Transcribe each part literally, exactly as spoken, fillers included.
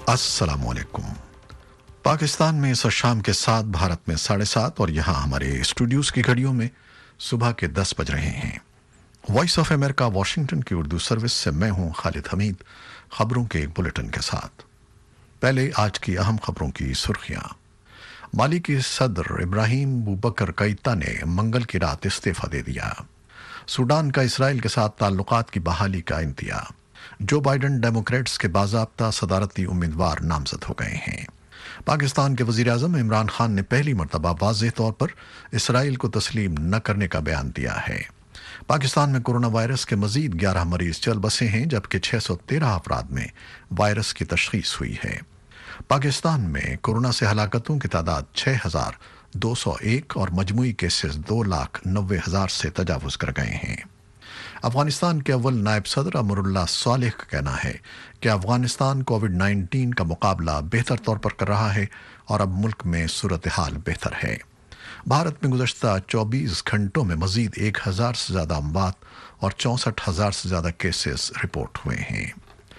अस्सलाम वालेकुम। पाकिस्तान में इस शाम के सात, भारत में साढ़े सात और यहाँ हमारे स्टूडियोज़ की घड़ियों में सुबह के दस बज रहे हैं। वॉइस ऑफ अमेरिका वाशिंगटन की उर्दू सर्विस से मैं हूँ खालिद हमीद, खबरों के एक बुलेटिन के साथ। पहले आज की अहम खबरों की सुर्खियाँ। माली के सदर इब्राहिम बूबकर कैता ने मंगल की रात इस्तीफा दे दिया। सूडान का इसराइल के साथ ताल्लुकात की बहाली का इंतज़ार। जो बाइडन डेमोक्रेट्स के बाज़ाब्ता सदारती उम्मीदवार नामजद हो गए हैं। पाकिस्तान के वज़ीर आज़म इमरान खान ने पहली मरतबा वाज़ेह तौर पर इसराइल को तस्लीम न करने का बयान दिया है। पाकिस्तान में कोरोना वायरस के मजीद ग्यारह मरीज चल बसे हैं, जबकि छः सौ तेरह अफराद में वायरस की तशख़ीस हुई है। पाकिस्तान में कोरोना से हलाकतों की तादाद छः हज़ार दो सौ एक और मजमूई केसेस दो लाख नब्बे हज़ार से तजावुज़ कर गए हैं। अफगानिस्तान के अव्वल नायब सदर अमरुल्लाह सालेह का कहना है कि अफगानिस्तान कोविड नाइन्टीन का मुकाबला बेहतर तौर पर कर रहा है और अब मुल्क में सूरत हाल बेहतर है। भारत में गुज़श्ता चौबीस घंटों में मजीद एक हज़ार से ज़्यादा अमवात और चौंसठ हज़ार से ज़्यादा केसेस रिपोर्ट हुए हैं।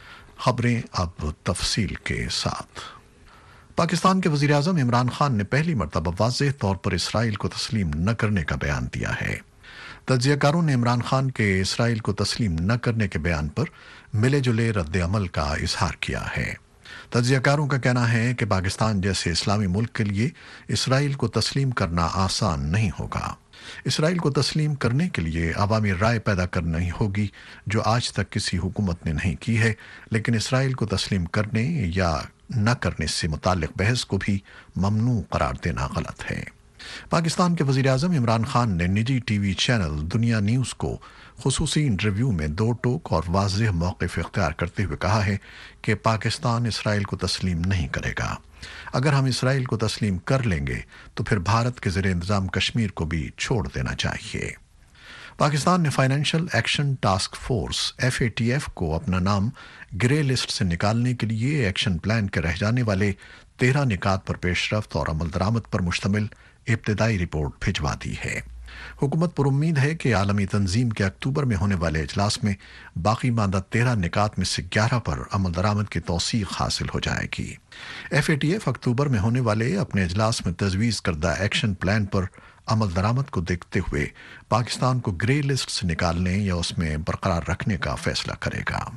खबरें अब तफसील के साथ। पाकिस्तान के वज़ीर आज़म इमरान खान ने पहली मरतबा वाज़ेह तौर पर इसराइल को तस्लीम न करने का बयान दिया है। तज्ज़ियाकारों ने इमरान खान के इसराइल को तस्लीम न करने के बयान पर मिले जुले रद्द अमल का इजहार किया है। तज्ज़ियाकारों का कहना है कि पाकिस्तान जैसे इस्लामी मुल्क के लिए इसराइल को तस्लीम करना आसान नहीं होगा। इसराइल को तस्लीम करने के लिए अवामी राय पैदा करनी होगी, जो आज तक किसी हुकूमत ने नहीं की है, लेकिन इसराइल को तस्लीम करने या न करने से मुताल्लिक़ बहस को भी ममनू करार देना गलत है। पाकिस्तान के वज़ीर आज़म इमरान खान ने निजी टीवी चैनल दुनिया न्यूज़ को खुसूसी इंटरव्यू में दो टोक और वाज़ेह मौक़िफ़ इख्तियार करते हुए कहा है कि पाकिस्तान इसराइल को तस्लीम नहीं करेगा। अगर हम इसराइल को तस्लीम कर लेंगे तो फिर भारत के ज़ेरे इंतज़ाम कश्मीर को भी छोड़ देना चाहिए। पाकिस्तान ने financial action task force F A T F को अपना नाम ग्रे लिस्ट से निकालने के लिए एक्शन प्लान के रह जाने वाले तेरह निकात पर पेशरफ्त और अमल दरामद पर मुश्तमिल इब्तिदाई रिपोर्ट भिजवा दी है। हुकूमत पर उम्मीद है कि आलमी तंजीम के अक्टूबर में होने वाले इजलास में बाकी मादा तेरह निकात में से ग्यारह पर अमल दरामद की तौसीक हासिल हो जाएगी। एफ ए टी एफ अक्टूबर में होने वाले अपने इजलास में तजवीज़ करदा एक्शन प्लान पर अमल दरामद को देखते हुए पाकिस्तान को ग्रे लिस्ट से निकालने या उसमें बरकरार रखने का फैसला करेगा।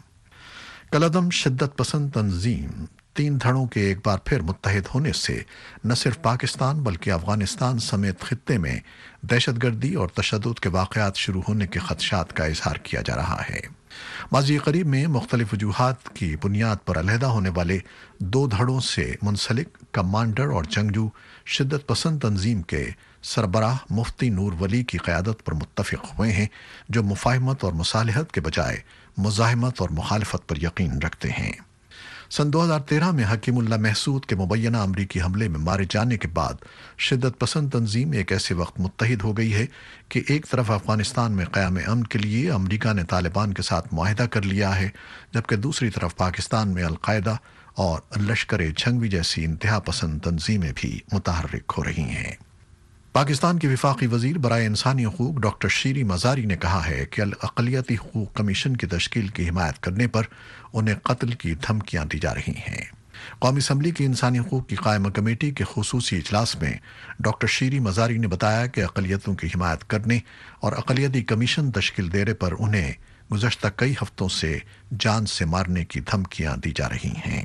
कलअदम शिद्दत पसंद तंजीम तीन धड़ों के एक बार फिर मुत्तहिद होने से न सिर्फ पाकिस्तान बल्कि अफगानिस्तान समेत खित्ते में दहशतगर्दी और तशद्दुद के वाक़यात शुरू होने के खदशात का इजहार किया जा रहा है। माज़ी करीब में मुख्तलिफ वजूहात की बुनियाद पर अलहदा होने वाले दो धड़ों से मुंसलिक कमांडर और जंगजू शिद्दत पसंद तंजीम के सरबराह मुफ्ती नूर वली की क़यादत पर मुत्तफ़िक़ हुए हैं, जो मुफ़ाहमत और मुसालहत के बजाय मुज़ाहमत और मुखालफत पर यकीन रखते हैं। सन दो हज़ार तेरह में हकीमुल्लाह महसूद के मुबैना अमरीकी हमले में मारे जाने के बाद शिद्दत पसंद तंजीम एक ऐसे वक्त मुत्तहिद हो गई है कि एक तरफ अफगानिस्तान में क़याम अमन के लिए अमरीका ने तालिबान के साथ मुआहिदा कर लिया है, जबकि दूसरी तरफ पाकिस्तान में अलकायदा और लश्कर जंगवी जैसी इंतहा पसंद तंजीमें भी मुतहर्रिक हो रही हैं। पाकिस्तान की विफाकी वज़ीर बराए इंसानी हकूक़ डॉक्टर शीरी मज़ारी ने कहा है कि अक़लियती हकूक़ कमीशन की तश्कील की हिमायत करने पर उन्हें कत्ल की धमकियाँ दी जा रही हैं। कौमी असम्बली की इंसानी हकूक़ की कायमा कमेटी के खुसूसी इजलास में डॉक्टर शीरी मज़ारी ने बताया कि अक़लियतों की हिमायत करने और अक़लियती कमीशन तश्कील देने पर उन्हें गुज़श्ता कई हफ्तों से जान से मारने की धमकियाँ दी जा रही हैं।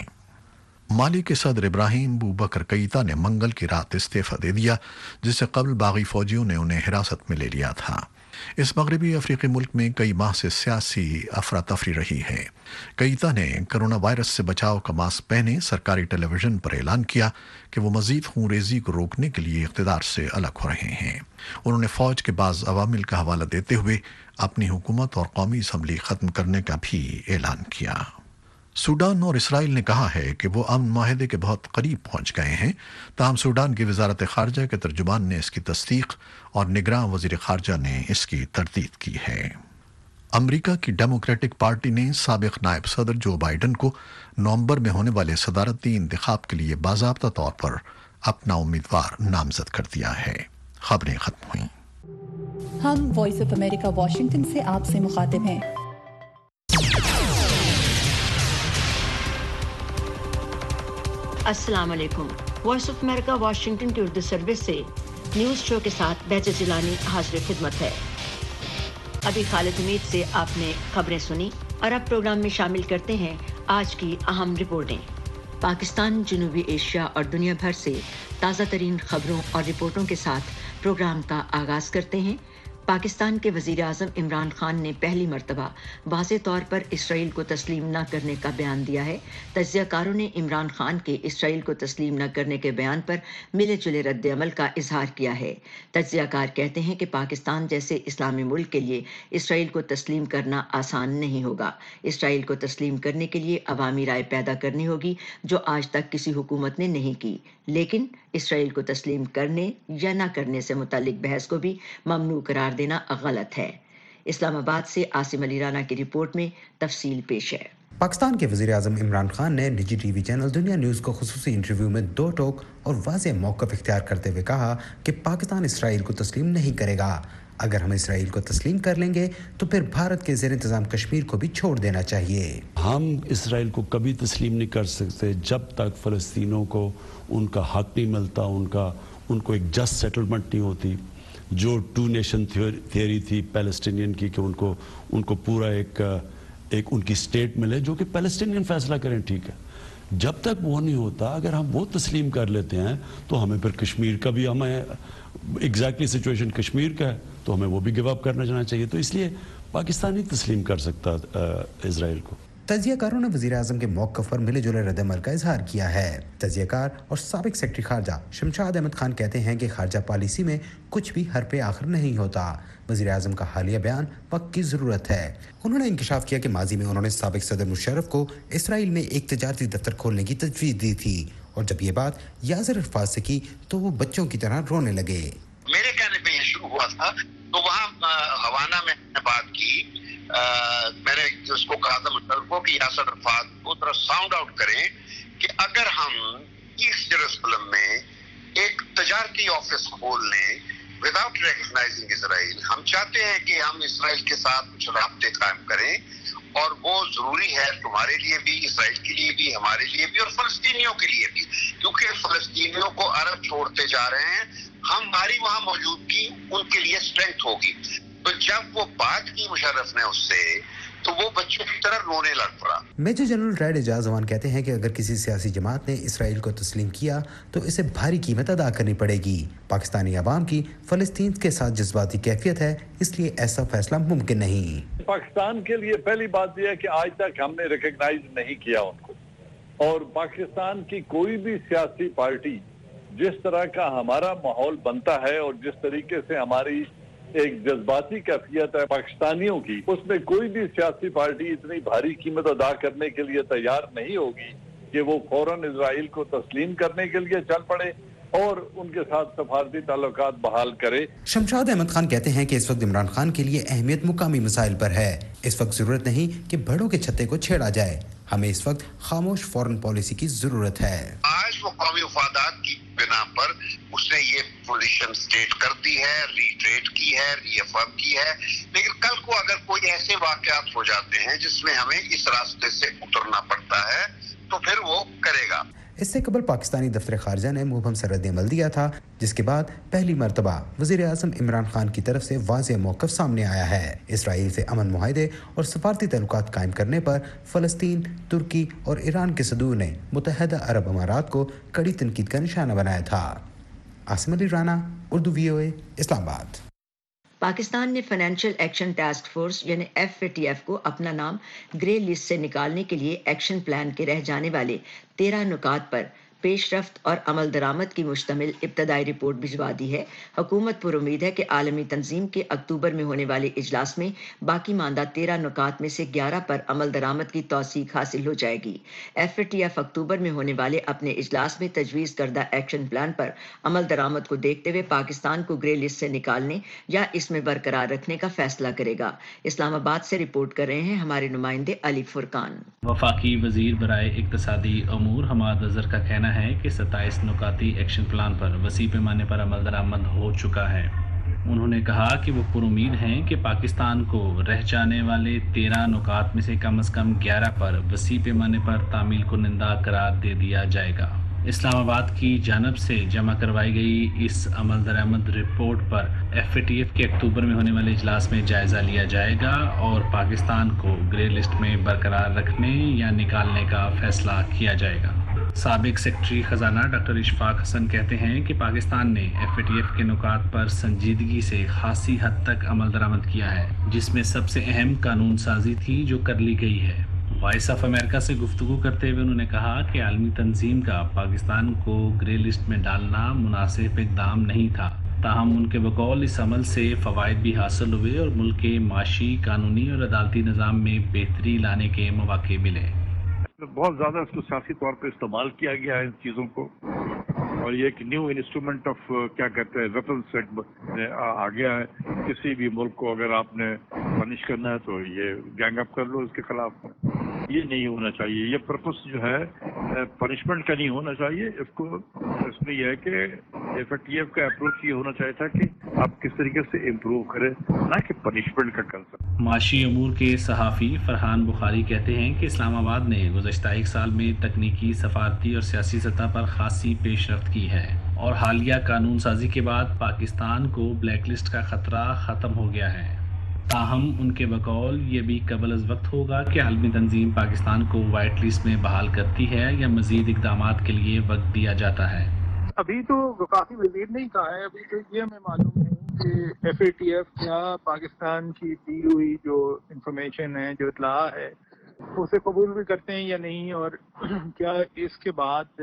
माली के सदर इब्राहिम बूबकर कैता ने मंगल की रात इस्तीफा दे दिया, जिससे कबल बागी फौजियों ने उन्हें हिरासत में ले लिया था। इस मगरबी अफ्रीकी मुल्क में कई माह से सियासी अफरा तफरी रही है। कैता ने कोरोना वायरस से बचाव का मास्क पहने सरकारी टेलीविजन पर ऐलान किया कि वो मजीद खूनरेजी को रोकने के लिए इक़्तिदार से अलग हो रहे हैं। उन्होंने फौज के बाज़ अवामिल का हवाला देते हुए अपनी हुकूमत और कौमी असम्बली ख़त्म करने का भी ऐलान किया। सूडान और इसराइल ने कहा है कि वो अमन माहिदे के बहुत करीब पहुंच गए हैं, ताहम सूडान की वजारत खारजा के तर्जुमान ने इसकी तस्दीक और निगरान वज़ीर खारजा ने इसकी तरदीद की है। अमरीका की डेमोक्रेटिक पार्टी ने साबिक़ नायब सदर जो बाइडन को नवंबर में होने वाले सदारती इंतखाब के लिए बाज़ाब्ता तौर पर अपना उम्मीदवार नामजद कर दिया है। खबरें खत्म हुई। हम वॉइस ऑफ अमेरिका वाशिंगटन से आपसे मुखातिब हैं। अस्सलाम वालेकुम। वॉइस ऑफ अमेरिका वाशिंगटन की उर्दू सर्विस से न्यूज़ शो के साथ बैज जिलानी हाजिर खिदमत है। अभी खालिद हमीद से आपने खबरें सुनी और अब प्रोग्राम में शामिल करते हैं आज की अहम रिपोर्टें। पाकिस्तान, जनूबी एशिया और दुनिया भर से ताज़ा तरीन खबरों और रिपोर्टों के साथ प्रोग्राम का आगाज़ करते हैं। पाकिस्तान के वज़ीर आज़म इमरान खान ने पहली मरतबा वाज़े तौर पर इसराइल को तस्लीम न करने का बयान दिया है। तज्ज़ियाकारों ने इमरान खान के इसराइल को तस्लीम न करने के बयान पर मिले जुले रद्द अमल का इजहार किया है। तज्ज़ियाकार कहते हैं कि पाकिस्तान जैसे इस्लामी मुल्क के लिए इसराइल को तस्लीम करना आसान नहीं होगा। इसराइल को तस्लीम करने के लिए अवामी राय पैदा करनी होगी, जो आज तक किसी हुकूमत ने नहीं की। लेकिन इसराइल को तस्लीम करने या न करने से मुतालिक बहस को भी ममनू करार देना गलत है। इस्लामाबाद से आसिम अली राना की रिपोर्ट में तफसील पेश है। पाकिस्तान के वज़ीर आज़म इमरान खान ने निजी टीवी चैनल दुनिया न्यूज़ को खुसूसी इंटरव्यू में दो टोक और वाज़ेह मौक़िफ़ इख्तियार करते हुए कहा कि पाकिस्तान इसराइल को तस्लीम नहीं करेगा। अगर हम इसराइल को तस्लीम कर लेंगे तो फिर भारत के ज़ेर इंतज़ाम कश्मीर को भी छोड़ देना चाहिए। हम इसराइल को कभी तस्लीम नहीं कर सकते जब तक फ़लस्तीनों को उनका हक नहीं मिलता, उनका उनको एक जस्ट सेटलमेंट नहीं होती। जो टू नेशन थियोरी थी पैलेस्टीनियन की कि उनको उनको पूरा एक एक उनकी स्टेट मिले जो कि पैलेस्टीनियन फैसला करें, ठीक है। जब तक वो नहीं होता, अगर हम वो तस्लीम कर लेते हैं तो हमें फिर कश्मीर का भी, हमें एग्जैक्टली सिचुएशन कश्मीर का है तो हमें वो भी गिव अप करना जाना चाहिए। तो इसलिए पाकिस्तान ही तस्लीम कर सकता इसराइल को। तज्ज़ियाकारों ने वज़ीर आज़म के मौक़िफ़ पर मिले जुले रद्द-ए-अमल का इजहार किया है। तज्ज़ियाकार और साबिक सेक्रेटरी खारजा शमशाद अहमद खान कहते हैं कि खारजा पॉलिसी में कुछ भी हर पे आखिर नहीं होता। वज़ीर आज़म का हालिया बयान वक्त की ज़रूरत है। उन्होंने इंकशाफ किया कि माजी में उन्होंने साबिक सदर मुशर्रफ को इसराइल में एक तजारती दफ्तर खोलने की तजवीज़ दी थी और जब ये बात यासिर अरफात से की तो वो बच्चों की तरह रोने लगे। मेरे कहने पे ये शुरू हुआ था तो वहाँ हवाना में बात की। आ, मैंने उसको कहा था मुशर्रफ को कि यासिर अरफात को तरह साउंड आउट करें कि अगर हम ईस्ट जेरूसलम में एक तजारती ऑफिस खोल लें विदाउट रिकॉग्नाइजिंग इसराइल, हम चाहते हैं कि हम इसराइल के साथ कुछ राब्ते कायम करें और वो जरूरी है तुम्हारे लिए भी, इसराइल के लिए भी, हमारे लिए भी और फलस्तीनियों के लिए भी, क्योंकि फलस्तीनियों को अरब छोड़ते जा रहे हैं। हमारी वहाँ मौजूदगी उनके लिए स्ट्रेंथ होगी। तो जब वो बात की मुशर्रफ ने उससे तो वो बच्चों की तरह रोने लग पड़ा। मेजर जनरल रैड एजाज जवान कहते हैं कि अगर किसी सियासी जमात ने इसराइल को तस्लीम किया तो इसे भारी कीमत अदा करनी पड़ेगी। पाकिस्तानी अवाम की फलस्तीन के साथ जज्बाती कैफियत है, इसलिए ऐसा फैसला मुमकिन नहीं। पाकिस्तान के लिए पहली बात यह है कि आज तक हमने रिकॉग्नाइज नहीं किया उनको, और पाकिस्तान की कोई भी सियासी पार्टी जिस तरह का हमारा माहौल बनता है और जिस तरीके से हमारी एक जज्बाती कैफियत है पाकिस्तानियों की, उसमें कोई भी सियासी पार्टी इतनी भारी कीमत अदा करने के लिए तैयार नहीं होगी कि वो फौरन इजराइल को तस्लीम करने के लिए चल पड़े और उनके साथ सफारती ताल्लुकात बहाल करे। शमशाद अहमद खान कहते हैं कि इस वक्त इमरान खान के लिए अहमियत मुकामी मसाइल पर है। इस वक्त जरूरत नहीं कि बड़ों के छत्ते को छेड़ा जाए, हमें इस वक्त खामोश फॉरेन पॉलिसी की जरूरत है। आज वो कौमी मफादात की बिना पर उसने ये पोजीशन स्टेट कर दी है, रीट्रेट की है, रीअफर्म की है, लेकिन कल को अगर कोई ऐसे वाकयात हो जाते हैं जिसमें हमें इस रास्ते से उतरना पड़ता है तो फिर वो करेगा। इससे कबल पाकिस्तानी दफ्तर खारजा ने मुबहम से रद्द अमल दिया था, जिसके बाद पहली मरतबा वज़ीर आज़म इमरान खान की तरफ से वाज़ेह मौक़िफ़ सामने आया है। इसराइल से अमन मुआहदे और सफारती ताल्लुकात कायम करने पर फ़लस्तीन, तुर्की और ईरान के सदूर ने मुत्तहिदा अरब अमारात को कड़ी तनकीद का निशाना बनाया था। Asim Ali Rana, Urdu V O A, Islamabad. Pakistan ने फाइनेंशियल एक्शन टास्क फोर्स यानी एफ ए टी एफ को अपना नाम ग्रे लिस्ट से निकालने के लिए एक्शन प्लान के रह जाने वाले तेरह नुकात पर पेशरफ्त और अमल दरामद की मुश्तमिल इब्तदाई रिपोर्ट भिजवा दी है। हुकूमत पर उम्मीद है कि आलमी तंजीम के अक्टूबर में होने वाले इजलास में बाकी मानदा तेरह नुकात में से ग्यारह पर अमल दरामद की तौसीक हासिल हो जाएगी। एफ ए टी एफ अक्टूबर में होने वाले अपने इजलास में तजवीज़ करदा एक्शन प्लान पर अमल दरामद को देखते हुए पाकिस्तान को ग्रे लिस्ट से निकालने या इसमें बरकरार रखने का फैसला करेगा। इस्लामाबाद से रिपोर्ट कर रहे हैं हमारे नुमाइंदे अली फुरकान। वफाकी वजीर बराए इक्तसादी अमूर हमाद अजहर का कहना है कि सत्ताईस नुकाती एक्शन प्लान पर वसी पैमाने पर अमल दरामद हो चुका है। उन्होंने कहा कि वो पुरुमीद हैं कि पाकिस्तान को रह जाने वाले तेरह नुकात में से कम अज़ कम ग्यारह पर वसी पैमाने पर तामील को निंदा करार दे दिया जाएगा। اسلام آباد کی جانب سے جمع کروائی گئی اس عمل درآمد رپورٹ پر ایف اے ٹی ایف کے اکتوبر میں ہونے والے اجلاس میں جائزہ لیا جائے گا اور پاکستان کو گرے لسٹ میں برقرار رکھنے یا نکالنے کا فیصلہ کیا جائے گا۔ سابق سیکرٹری خزانہ ڈاکٹر اشفاق حسن کہتے ہیں کہ پاکستان نے ایف اے ٹی ایف کے نکات پر سنجیدگی سے خاصی حد تک عمل درآمد کیا ہے، جس میں سب سے اہم قانون سازی تھی جو کر لی گئی ہے۔ وائس آف امریکہ سے گفتگو کرتے ہوئے انہوں نے کہا کہ عالمی تنظیم کا پاکستان کو گرے لسٹ میں ڈالنا مناسب اقدام نہیں تھا، تاہم ان کے بقول اس عمل سے فوائد بھی حاصل ہوئے اور ملک کے معاشی، قانونی اور عدالتی نظام میں بہتری لانے کے مواقع ملے۔ بہت زیادہ اس کو سیاسی طور پہ استعمال کیا گیا ہے ان چیزوں کو، اور یہ ایک نیو انسٹرومنٹ آف کیا کہتے ہیں ویپن سیٹ آ گیا ہے۔ کسی بھی ملک کو اگر آپ نے پنش کرنا ہے تو یہ گینگ اپ کر لو اس کے خلاف۔ یہ نہیں ہونا چاہیے، یہ پرپس جو ہے پنشمنٹ کا نہیں ہونا چاہیے۔ اس کو اس میں یہ ہے کہ ایف اے ٹی ایف کا اپروچ یہ ہونا چاہیے تھا کہ آپ کس طریقے سے امپروو کریں، نہ کہ پنشمنٹ کا کنسپٹ۔ معاشی امور کے صحافی فرحان بخاری کہتے ہیں کہ اسلام آباد نے گزشتہ ایک سال میں تکنیکی، سفارتی اور سیاسی سطح پر خاصی پیش رفت کی ہے اور حالیہ قانون سازی کے بعد پاکستان کو بلیک لسٹ کا خطرہ ختم ہو گیا ہے۔ تاہم ان کے بقول یہ بھی قبل از وقت ہوگا کہ عالمی تنظیم پاکستان کو وائٹ لسٹ میں بحال کرتی ہے یا مزید اقدامات کے لیے وقت دیا جاتا ہے۔ ابھی تو وفاقی وزیر نے کہا ہے، ابھی تو یہ ہمیں معلوم نہیں کہ ایف اے ٹی ایف کیا پاکستان کی دی ہوئی جو انفارمیشن ہے، جو اطلاع ہے، اسے قبول بھی کرتے ہیں یا نہیں، اور کیا اس کے بعد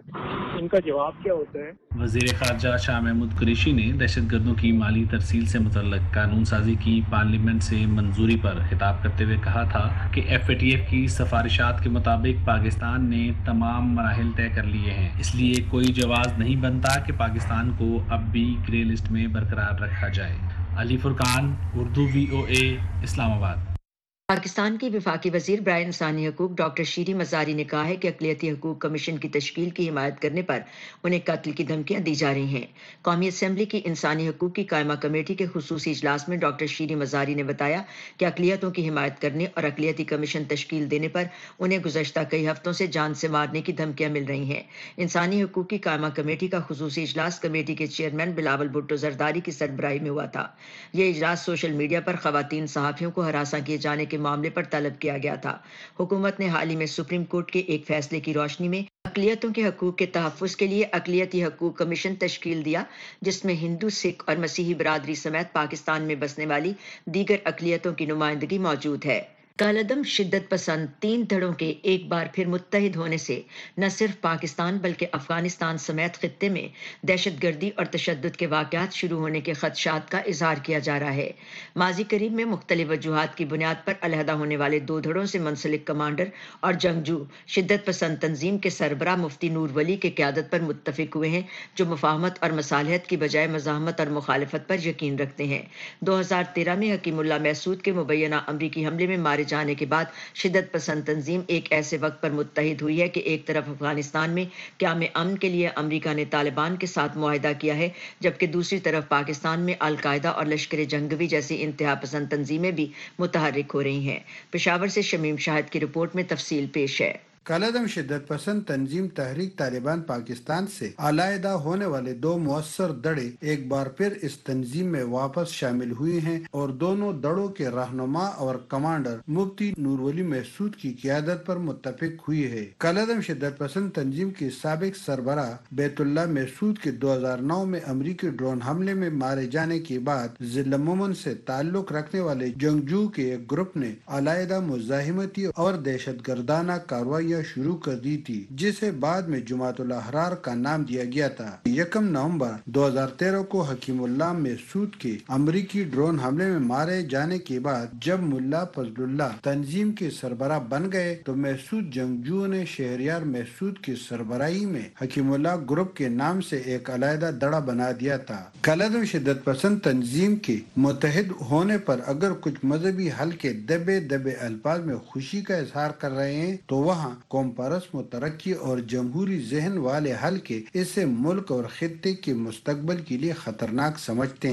ان کا جواب کیا ہوتا ہے۔ وزیر خارجہ شاہ محمود قریشی نے دہشت گردوں کی مالی ترسیل سے متعلق قانون سازی کی پارلیمنٹ سے منظوری پر خطاب کرتے ہوئے کہا تھا کہ ایف اے ٹی ایف کی سفارشات کے مطابق پاکستان نے تمام مراحل طے کر لیے ہیں، اس لیے کوئی جواز نہیں بنتا کہ پاکستان کو اب بھی گرے لسٹ میں برقرار رکھا جائے۔ علی فرقان، اردو وی او اے، اسلام آباد۔ پاکستان کی وفاقی وزیر برائے انسانی حقوق ڈاکٹر شیری مزاری نے کہا ہے کہ اقلیتی حقوق کمیشن کی تشکیل کی حمایت کرنے پر انہیں قتل کی دھمکیاں دی جا رہی ہیں۔ قومی اسمبلی کی انسانی حقوق کی قائمہ کمیٹی کے خصوصی اجلاس میں ڈاکٹر شیری مزاری نے بتایا کہ اقلیتوں کی حمایت کرنے اور اقلیتی کمیشن تشکیل دینے پر انہیں گزشتہ کئی ہفتوں سے جان سے مارنے کی دھمکیاں مل رہی ہیں۔ انسانی حقوق کی قائمہ کمیٹی کا خصوصی اجلاس کمیٹی کے چیئرمین بلاول بھٹو زرداری کی سربراہی میں ہوا تھا۔ یہ اجلاس سوشل میڈیا پر خواتین صحافیوں کو ہراساں کیے جانے کے معاملے پر طلب کیا گیا تھا۔ حکومت نے حال ہی میں سپریم کورٹ کے ایک فیصلے کی روشنی میں اقلیتوں کے حقوق کے تحفظ کے لیے اقلیتی حقوق کمیشن تشکیل دیا، جس میں ہندو، سکھ اور مسیحی برادری سمیت پاکستان میں بسنے والی دیگر اقلیتوں کی نمائندگی موجود ہے۔ کالعدم شدت پسند تین دھڑوں کے ایک بار پھر متحد ہونے سے نہ صرف پاکستان بلکہ افغانستان سمیت خطے میں دہشت گردی اور تشدد کے واقعات شروع ہونے کے خدشات کا اظہار کیا جا رہا ہے۔ ماضی قریب میں مختلف وجوہات کی بنیاد پر علیحدہ ہونے والے دو دھڑوں سے منسلک کمانڈر اور جنگجو شدت پسند تنظیم کے سربراہ مفتی نور ولی کے قیادت پر متفق ہوئے ہیں، جو مفاہمت اور مصالحت کی بجائے مزاحمت اور مخالفت پر یقین رکھتے ہیں۔ دو ہزار تیرہ میں حکیم اللہ محسود کے مبینہ امریکی حملے میں مارے جانے کے بعد شدت پسند تنظیم ایک ایسے وقت پر متحد ہوئی ہے کہ ایک طرف افغانستان میں قیام امن کے لیے امریکہ نے طالبان کے ساتھ معاہدہ کیا ہے، جبکہ دوسری طرف پاکستان میں القاعدہ اور لشکر جنگوی جیسی انتہا پسند تنظیمیں بھی متحرک ہو رہی ہیں۔ پشاور سے شمیم شاہد کی رپورٹ میں تفصیل پیش ہے۔ کالعدم شدت پسند تنظیم تحریک طالبان پاکستان سے علیحدہ ہونے والے دو مؤثر دڑے ایک بار پھر اس تنظیم میں واپس شامل ہوئے ہیں اور دونوں دڑوں کے رہنما اور کمانڈر مفتی نور ولی محسود کی قیادت پر متفق ہوئی ہے۔ کالعدم شدت پسند تنظیم کے سابق سربراہ بیت اللہ محسود کے دو ہزار نو میں امریکی ڈرون حملے میں مارے جانے کے بعد ضلع مومن سے تعلق رکھنے والے جنگجو کے ایک گروپ نے علیحدہ مزاحمتی اور دہشت گردانہ کارروائیاں شروع کر دی تھی، جسے بعد میں جماعت الاحرار کا نام دیا گیا تھا۔ یکم نومبر دو ہزار تیرہ کو حکیم اللہ محسود کے امریکی ڈرون حملے میں مارے جانے کے بعد جب ملا فضل اللہ تنظیم کے سربراہ بن گئے تو محسود جنگجو نے شہریار محسود کی سربراہی میں حکیم اللہ گروپ کے نام سے ایک علیحدہ دڑا بنا دیا تھا۔ کالعدم شدت پسند تنظیم کے متحد ہونے پر اگر کچھ مذہبی حل کے دبے دبے الفاظ میں خوشی کا اظہار کر رہے ہیں تو وہاں قوم پرست مترقی اور جمہوری ذہن والے حل کے اسے ملک اور خطے کے مستقبل کے لیے خطرناک سمجھتے ہیں۔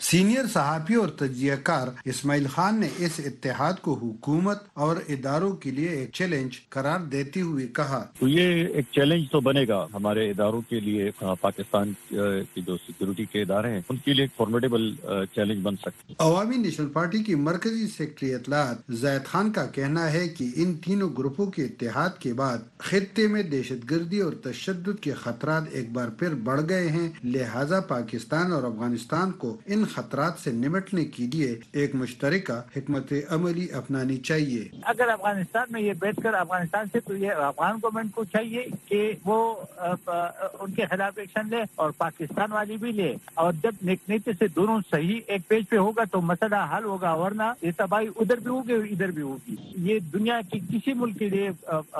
सीनियर सहाफ़ी और तजियाकार इस्माइल खान ने इस इत्तेहाद को हुकूमत और इदारों के लिए एक चैलेंज करार देते हुए कहा, तो ये एक चैलेंज तो बनेगा हमारे इदारों के लिए, पाकिस्तान की जो सिक्योरिटी के इदारे हैं उनके लिए एक फॉर्मेडेबल चैलेंज बन सकता है। अवामी नेशनल पार्टी की मरकजी सेक्रेटरी इत्तलात जायद खान का कहना है कि इन तीनों ग्रुपों के इत्तेहाद के बाद खित्ते में दहशतगर्दी और तशद्दुद के खतरात एक बार फिर बढ़ गए हैं, लिहाजा पाकिस्तान और अफगानिस्तान को इन खतरात से निपटने के लिए एक मुश्तरका हिकमत अमली अपनानी चाहिए। अगर अफगानिस्तान में ये बैठकर अफगानिस्तान से तो ये अफगान गवर्नमेंट को चाहिए कि वो उनके खिलाफ एक्शन ले और पाकिस्तान वाली भी ले, और जब नीति से दोनों सही एक पेज पे होगा तो मसला हल होगा, वरना ये तबाही उधर भी होगी इधर भी होगी। ये दुनिया की किसी मुल्क के लिए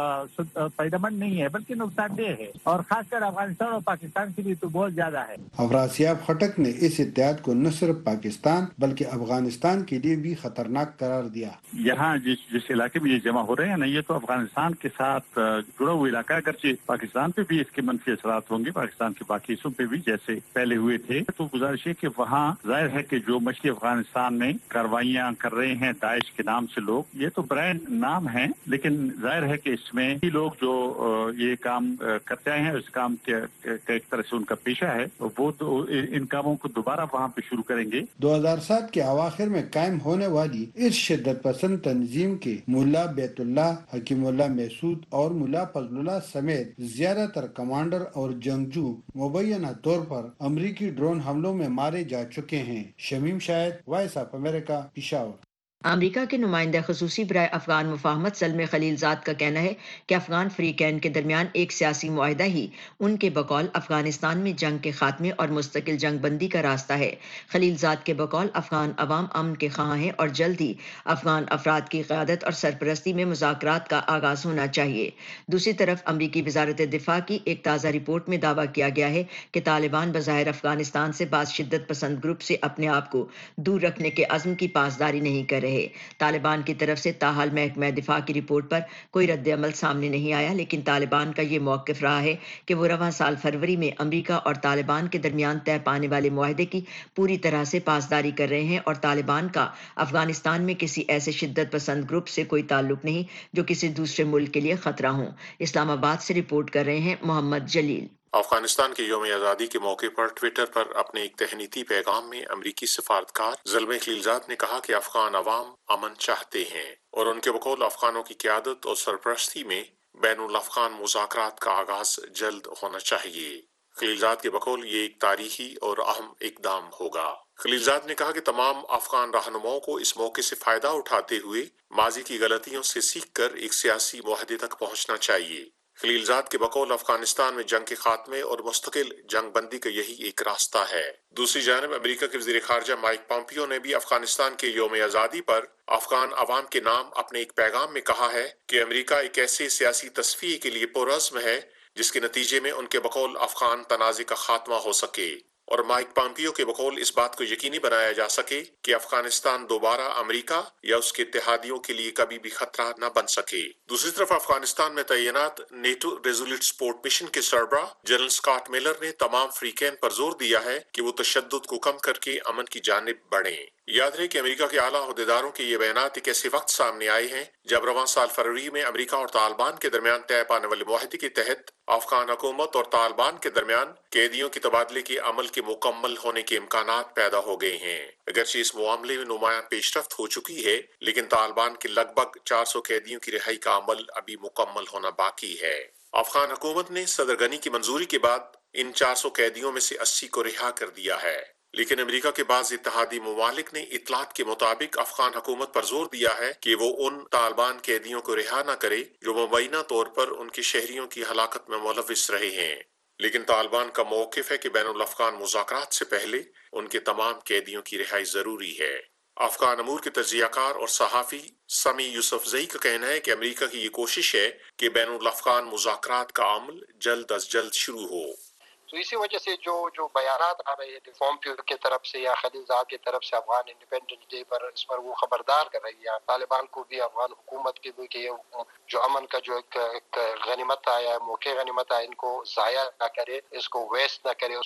फायदेमंद नहीं है बल्कि नुकसानदेह है, और खासकर अफगानिस्तान और पाकिस्तान के लिए तो बहुत ज्यादा है। अफरासियाब खटक ने इस इत्तेहाद को न सिर्फ पाकिस्तान बल्कि अफगानिस्तान के लिए भी खतरनाक करार दिया। यहाँ जिस जिस इलाके में ये जमा हो रहे हैं ना, ये तो अफगानिस्तान के साथ जुड़ा हुआ इलाका है, अगरचे पाकिस्तान पे भी इसके मनफी असरात होंगे, पाकिस्तान के बाकी हिस्सों पे भी जैसे पहले हुए थे। तो गुजारिश है कि वहाँ जाहिर है कि जो मछली अफगानिस्तान में कार्रवाइयाँ कर रहे हैं दाइश के नाम से लोग, ये तो ब्रांड नाम है, लेकिन जाहिर है कि इसमें ही लोग जो ये काम करते आए हैं, इस काम के एक तरह से उनका पेशा है, वो तो इन कामों को दोबारा वहाँ पे शुरू करेंगे। दो हजार सात के अवाखिर में कायम होने वाली इस शिद्दत पसंद तंजीम के मुल्ला बैतुल्लाह, हकीमुल्लाह महसूद और मुल्ला फजलुल्लाह समेत ज्यादातर कमांडर और जंगजू मुबैना तौर पर अमरीकी ड्रोन हमलों में मारे जा चुके हैं। Shamim Shahid, voice of America, Peshawar. अमरीका के नुमाइंदा खसूसी बराए अफगान मुफाहमत सलमे खलीलजाद का कहना है कि अफगान फ्रीकैन के दरमियान एक सियासी मुआहिदा ही उनके बकौल अफगानिस्तान में जंग के खात्मे और मुस्तकिल जंग बंदी का रास्ता है। खलीलजाद के बकौल अफगान अवाम अमन के ख्वाह हैं और जल्द ही अफगान अफराद की क़यादत और सरपरस्ती में मुज़ाकरात का आगाज़ होना चाहिए। दूसरी तरफ अमरीकी वज़ारत दिफा की एक ताज़ा रिपोर्ट में दावा किया गया है कि तालिबान बज़ाहिर अफगानिस्तान से बाज़ शिद्दत पसंद ग्रुप से अपने आप को दूर रखने के अज़्म की पासदारी नहीं कर रहे। तालिबान की तरफ से ताहाल महकमा दिफा की रिपोर्ट पर कोई रद्द अमल सामने नहीं आया, लेकिन तालिबान का ये मौक़िफ़ रहा है कि वो रवां साल फरवरी में अमरीका और तालिबान के दरमियान तय पाने वाले मुआहदे की पूरी तरह से पासदारी कर रहे हैं और तालिबान का अफगानिस्तान में किसी ऐसे शिद्दत पसंद ग्रुप से कोई ताल्लुक नहीं जो किसी दूसरे मुल्क के लिए खतरा हो। इस्लामाबाद से रिपोर्ट कर रहे हैं मोहम्मद जलील। अफगानिस्तान के यौम आज़ादी के मौके पर ट्विटर पर अपने एक तहनीती पैगाम में अमरीकी सफारतकार ज़ल्मे खलीलजाद ने कहा कि अफगान अवाम अमन चाहते हैं और उनके बकौल अफगानों की क़यादत और सरपरस्ती में बैनुल अफगान मुज़ाकरात का आगाज जल्द होना चाहिए। खलीलजाद के बकौल ये एक तारीखी और अहम इक़दाम होगा। खलीलजाद ने कहा कि तमाम अफगान रहनुमाओं को इस मौके से फ़ायदा उठाते हुए माजी की गलतियों से सीख कर एक सियासी मुआहदे तक पहुँचना चाहिए। खलीलजाद के बकौल अफगानिस्तान में जंग के खात्मे और मुस्तकिल जंग बंदी का यही एक रास्ता है। दूसरी जानब अमेरिका के वज़ीर ख़ारजा माइक पॉम्पियो ने भी अफगानिस्तान के यौम आज़ादी पर अफगान अवाम के नाम अपने एक पैगाम में कहा है कि अमेरिका एक ऐसे सियासी तस्फ़ीर के लिए पुरअज़्म है जिसके नतीजे में उनके बकौल अफगान तनाज़े का खात्मा हो सके और माइक पॉम्पियो के बकौल इस बात को यकीनी बनाया जा सके कि अफगानिस्तान दोबारा अमेरिका या उसके इत्तेहादियों के लिए कभी भी खतरा न बन सके। दूसरी तरफ अफगानिस्तान में तैनात नेटो रेजोल्यूट सपोर्ट मिशन के सरबराह जनरल स्कॉट मिलर ने तमाम फ्रीकैन पर जोर दिया है कि वो तशद्दुद को कम करके अमन की जानिब बढ़ें। याद रहे कि अमेरिका के आला अहदेदारों के ये बयानात एक ऐसे वक्त सामने आए हैं जब रवां साल फरवरी में अमेरिका और तालिबान के दरमियान तय पाने वाले मुआहदे के तहत अफगान हुकूमत और तालिबान के दरमियान कैदियों के तबादले के अमल के मुकम्मल होने के इम्कानात पैदा हो गए हैं। अगरचे इस मामले में नुमायां पेशरफ्त हो चुकी है, लेकिन तालिबान के लगभग चार सौ कैदियों की रिहाई का अमल अभी मुकम्मल होना बाकी है। अफगान हुकूमत ने सदर गनी की मंजूरी के बाद इन चार सौ कैदियों में से अस्सी को रिहा कर दिया है, लेकिन अमेरिका के बाज़ इत्तेहादी ममालिक ने इतलात के मुताबिक अफगान हुकूमत पर जोर दिया है कि वो उन तालिबान कैदियों को रिहा न करे जो मुबैना तौर पर उनके शहरियों की हलाकत में मुलविस रहे हैं। लेकिन तालिबान का मौक़िफ़ है कि बैनुल अफगान मुज़ाकरात से पहले उनके तमाम कैदियों की रिहाई जरूरी है। अफगान अमूर के तजियाकार और सहाफ़ी समी यूसुफजई का कहना है कि अमेरिका की ये कोशिश है कि बैनुल अफगान मुज़ाकरात का अमल जल्द अज जल्द शुरू हो। तो इसी वजह से जो जो बयानात आ रहे हैं पॉम्पियो की तरफ से या खलीलजाद की तरफ से अफगान इंडिपेंडेंस डे पर, इस पर वो खबरदार कर रही है तालिबान को भी, अफगान हुकूमत के भी कि जो अमन का जो एक, एक गनीमत आया है, मौके गनीमत आया, इनको ज़ाया ना करे, इसको वेस्ट ना करे, उसको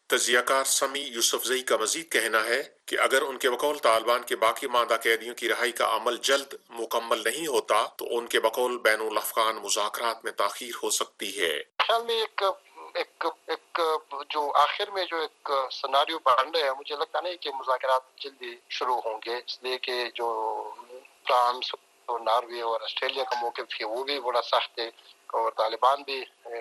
तजियाकार समी यूसुफजई का मजीद कहना है कि अगर उनके बकौल तालिबान के बाकी मादा कैदियों की रिहाई का अमल जल्द मुकम्मल नहीं होता तो उनके बकौल बैनुल अफ़गान मुज़ाकरात में ताख़ीर हो सकती है। ख्याल में एक एक एक जो आखिर में जो एक सिनेरियो बन रहा है, मुझे लगता नहीं कि मुज़ाकरात जल्दी शुरू होंगे, इसलिए कि जो फ्रांस और नॉर्वे और ऑस्ट्रेलिया का मौक़िफ़ है वो भी बड़ा सख्त है और तालिबान भी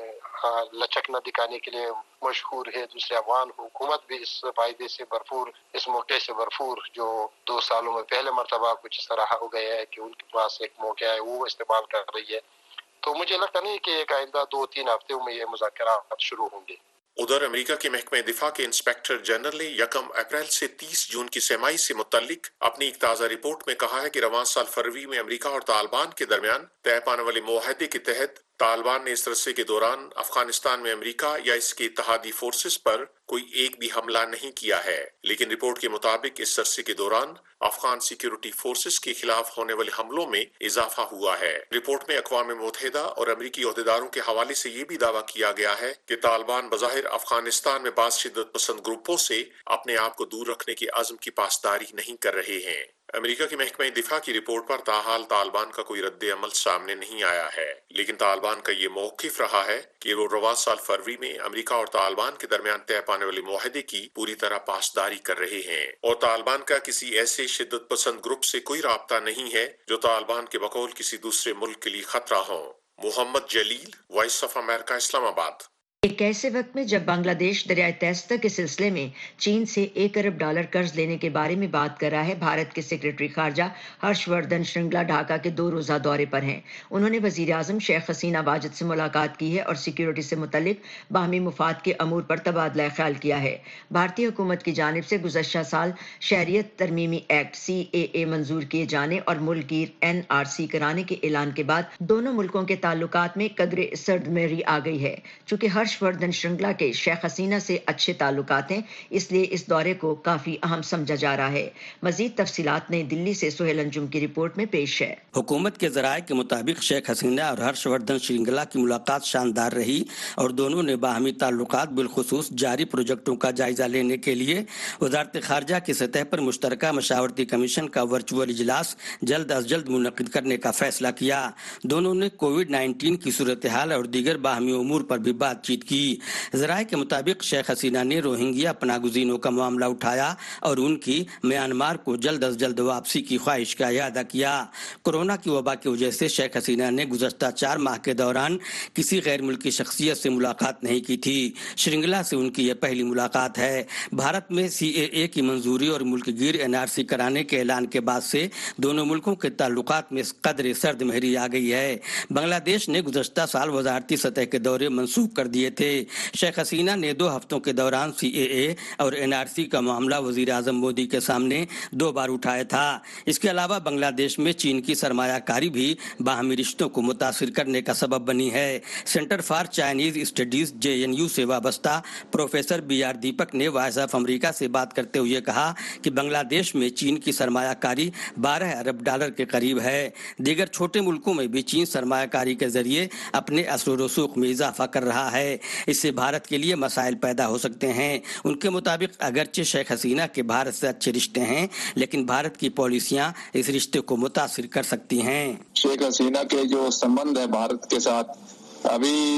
लचक न दिखाने के लिए मशहूर है। दूसरे अफगान हुकूमत भी इस फायदे से भरपूर, इस मौके से भरपूर, जो दो सालों में पहले मरतबा कुछ इस तरह हो गया है कि उनके पास एक मौका है वो इस्तेमाल कर रही है। तो मुझे लगता नहीं कि एक आइंदा दो तीन हफ्ते में ये मुज़ाकरात शुरू होंगे। उधर अमेरिका के महकमे दिफा के इंस्पेक्टर जनरल ने यकम अप्रैल से तीस जून की सेमाई से मुतल्लिक अपनी एक ताज़ा रिपोर्ट में कहा है कि रवां साल फरवरी में अमेरिका और तालिबान के दरमियान तय पाने वाले मुआहदे के तहत तालिबान ने इस अरसे के दौरान अफगानिस्तान में अमेरिका या इसके इत्तहादी फोर्सेस पर कोई एक भी हमला नहीं किया है। लेकिन रिपोर्ट के मुताबिक इस अरसे के दौरान अफगान सिक्योरिटी फोर्सेस के खिलाफ होने वाले हमलों में इजाफा हुआ है। रिपोर्ट में अक़वाम मुत्तहिदा और अमरीकी ओहदेदारों के हवाले से ये भी दावा किया गया है कि तालिबान बज़ाहिर अफगानिस्तान में बाज़ शिद्दत पसंद ग्रुपों से अपने आप को दूर रखने के अज़्म की पासदारी नहीं कर रहे हैं। अमेरिका के महकमे दिफा की रिपोर्ट पर ताहाल तालिबान का कोई रद्द अमल सामने नहीं आया है, लेकिन तालिबान का ये मौक़िफ़ रहा है कि वो रवां साल फरवरी में अमेरिका और तालिबान के दरमियान तय पाने वाले मुआहदे की पूरी तरह पासदारी कर रहे हैं और तालिबान का किसी ऐसे शिद्दत पसंद ग्रुप से कोई राब्ता नहीं है जो तालिबान के बकौल किसी दूसरे मुल्क के लिए खतरा हो। Mohammad Jalil, voice of America, Islamabad. एक ऐसे वक्त में जब बांग्लादेश दरियाए तेस्ता के सिलसिले में चीन से एक अरब डॉलर कर्ज लेने के बारे में बात कर रहा है, भारत के सेक्रेटरी खारजा हर्षवर्धन श्रृंगला ढाका के दो रोजा दौरे पर हैं। उन्होंने वजीर आजम शेख हसीना वाजिद से मुलाकात की है और सिक्योरिटी से मुतल्लिक बाहमी मुफाद के अमूर पर तबादला ख्याल किया है। भारतीय हुकूमत की जानिब से गुज़श्ता साल शहरियत तरमीमी एक्ट सी ए ए मंजूर किए जाने और मुल्क गिर एन आर सी कराने के ऐलान के बाद दोनों मुल्कों के ताल्लुकात में कदरे सर्दमेरी आ गई है। चूंकि हर्षवर्धन श्रृंगला के शेख हसीना से अच्छे ताल्लुकात हैं, इसलिए इस दौरे को काफी अहम समझा जा रहा है। मजीद तफसीलात नई दिल्ली से सुहेल अंजुम की रिपोर्ट में पेश है। हुकूमत के ज़राए के मुताबिक शेख हसीना और हर्षवर्धन श्रृंगला की मुलाकात शानदार रही और दोनों ने बाहमी ताल्लुकात बिलखुसूस जारी प्रोजेक्टों का जायजा लेने के लिए वजारत खारजा की सतह पर मुश्तरका मशावरती कमीशन का वर्चुअल इजलास जल्द अज जल्द मुनक्किद करने का फैसला किया। दोनों ने कोविड नाइन्टीन की सूरत हाल और दीगर बाहमी उमूर पर भी बातचीत की। ज़राए के मुताबिक शेख हसीना ने रोहिंग्या पनागुज़ीनों का मामला उठाया और उनकी म्यांमार को जल्द अज जल्द वापसी की ख्वाहिश का इरादा किया। कोरोना की वबा की वजह से शेख हसीना ने गुज़श्ता चार माह के दौरान किसी गैर मुल्की शख्सियत से मुलाकात नहीं की थी। श्रृंगला से उनकी यह पहली मुलाकात है। भारत में सी ए ए की मंजूरी और मुल्क गिर एन आर सी कराने के ऐलान के बाद से दोनों मुल्कों के ताल्लुकात में कदर सर्द महरी आ गई है। बांग्लादेश ने गुज़श्ता साल वजारती सतह के दौरे मनसूख कर दिए थे। शेख हसीना ने दो हफ्तों के दौरान सी ए ए और एन आर सी का मामला वजीर आजम मोदी के सामने दो बार उठाया था। इसके अलावा बांग्लादेश में चीन की सरमायाकारी भी बाहमी रिश्तों को मुतासिर करने का सबब बनी है। Centre for Chinese studies J N U से वाबस्ता प्रोफेसर बी आर दीपक ने वॉइस ऑफ अमेरिका से बात करते हुए कहा कि बांग्लादेश में चीन की सरमायाकारी बारह अरब डॉलर के करीब है। दीगर छोटे मुल्कों में भी चीन सरमायाकारी के जरिए अपने असर व रसूख में इजाफा कर रहा है। इससे भारत के लिए मसाइल पैदा हो सकते हैं। उनके मुताबिक अगरचे शेख हसीना के भारत से अच्छे रिश्ते हैं, लेकिन भारत की पॉलिसियां इस रिश्ते को मुतासिर कर सकती हैं। शेख हसीना के जो संबंध है भारत के साथ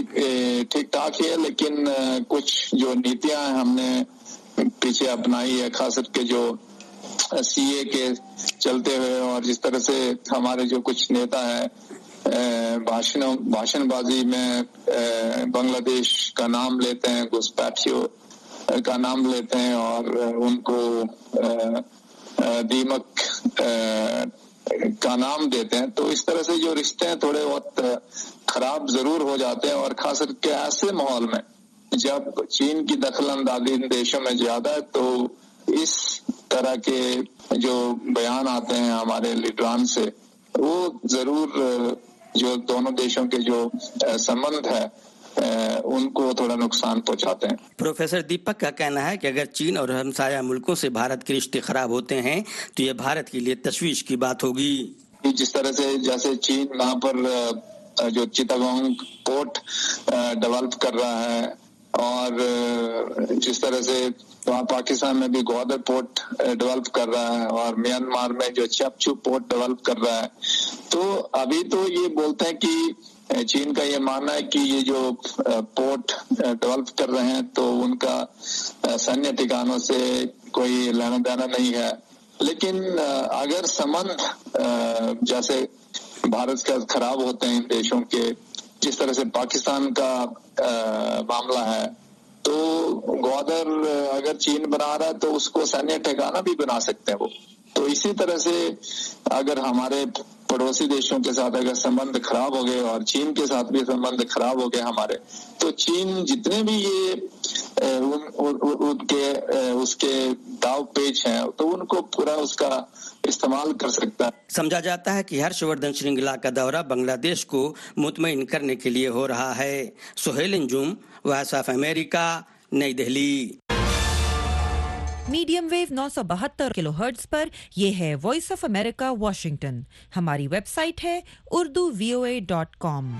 अभी ठीक ठाक ही है, लेकिन कुछ जो नीतियां हमने पीछे अपनाई है, खास करके जो सी ए के चलते हुए और जिस तरह से हमारे जो कुछ नेता हैं भाषण भाषणबाजी में बांग्लादेश का नाम लेते हैं, घुसपैठियों का नाम लेते हैं और उनको दीमक का नाम देते हैं, तो इस तरह से जो रिश्ते हैं थोड़े बहुत खराब जरूर हो जाते हैं। और खास करके ऐसे माहौल में जब चीन की दखल अंदाजी इन देशों में ज्यादा है, तो इस तरह के जो बयान आते हैं हमारे लीडरान से, वो जरूर जो दोनों देशों के जो संबंध है उनको थोड़ा नुकसान पहुंचाते हैं। प्रोफेसर दीपक का कहना है कि अगर चीन और हमसाया मुल्कों से भारत के रिश्ते खराब होते हैं तो ये भारत के लिए तशवीश की बात होगी। जिस तरह से जैसे चीन वहाँ पर जो चिटागोंग पोर्ट डेवलप कर रहा है اور جس طرح سے وہاں پاکستان میں بھی گوادر پورٹ ڈیولپ کر رہا ہے اور میانمار میں جو چپچو پورٹ ڈیولپ کر رہا ہے. تو ابھی تو یہ بولتے ہیں کہ چین کا یہ ماننا ہے کہ یہ جو پورٹ ڈیولپ کر رہے ہیں تو ان کا سینیہ ٹھکانوں سے کوئی لینا دینا نہیں ہے. لیکن اگر سمبند جیسے بھارت کا خراب ہوتے ہیں ان دیشوں کے، جس طرح سے پاکستان کا معاملہ ہے، تو گوادر اگر چین بنا رہا ہے تو اس کو سینیہ ٹھکانہ بھی بنا سکتے ہیں وہ. تو اسی طرح سے اگر ہمارے پڑوسی دیشوں کے ساتھ اگر سمبند خراب ہو گئے اور چین کے ساتھ بھی سمبند خراب ہو گئے ہمارے، تو چین جتنے بھی یہ ان کے اس کے داؤ پیچ ہیں تو ان کو پورا اس کا استعمال کر سکتا ہے. سمجھا جاتا ہے کہ ہرش وردھن شرنگلا کا دورہ بنگلہ دیش کو مطمئن کرنے کے لیے ہو رہا ہے. Sohail Anjum, voice of America, نئی دہلی. میڈیم ویو نو سو بہتر کلو ہرٹز پر یہ ہے وائس آف امریکہ واشنگٹن. ہماری ویب سائٹ ہے Urdu V O A dot com.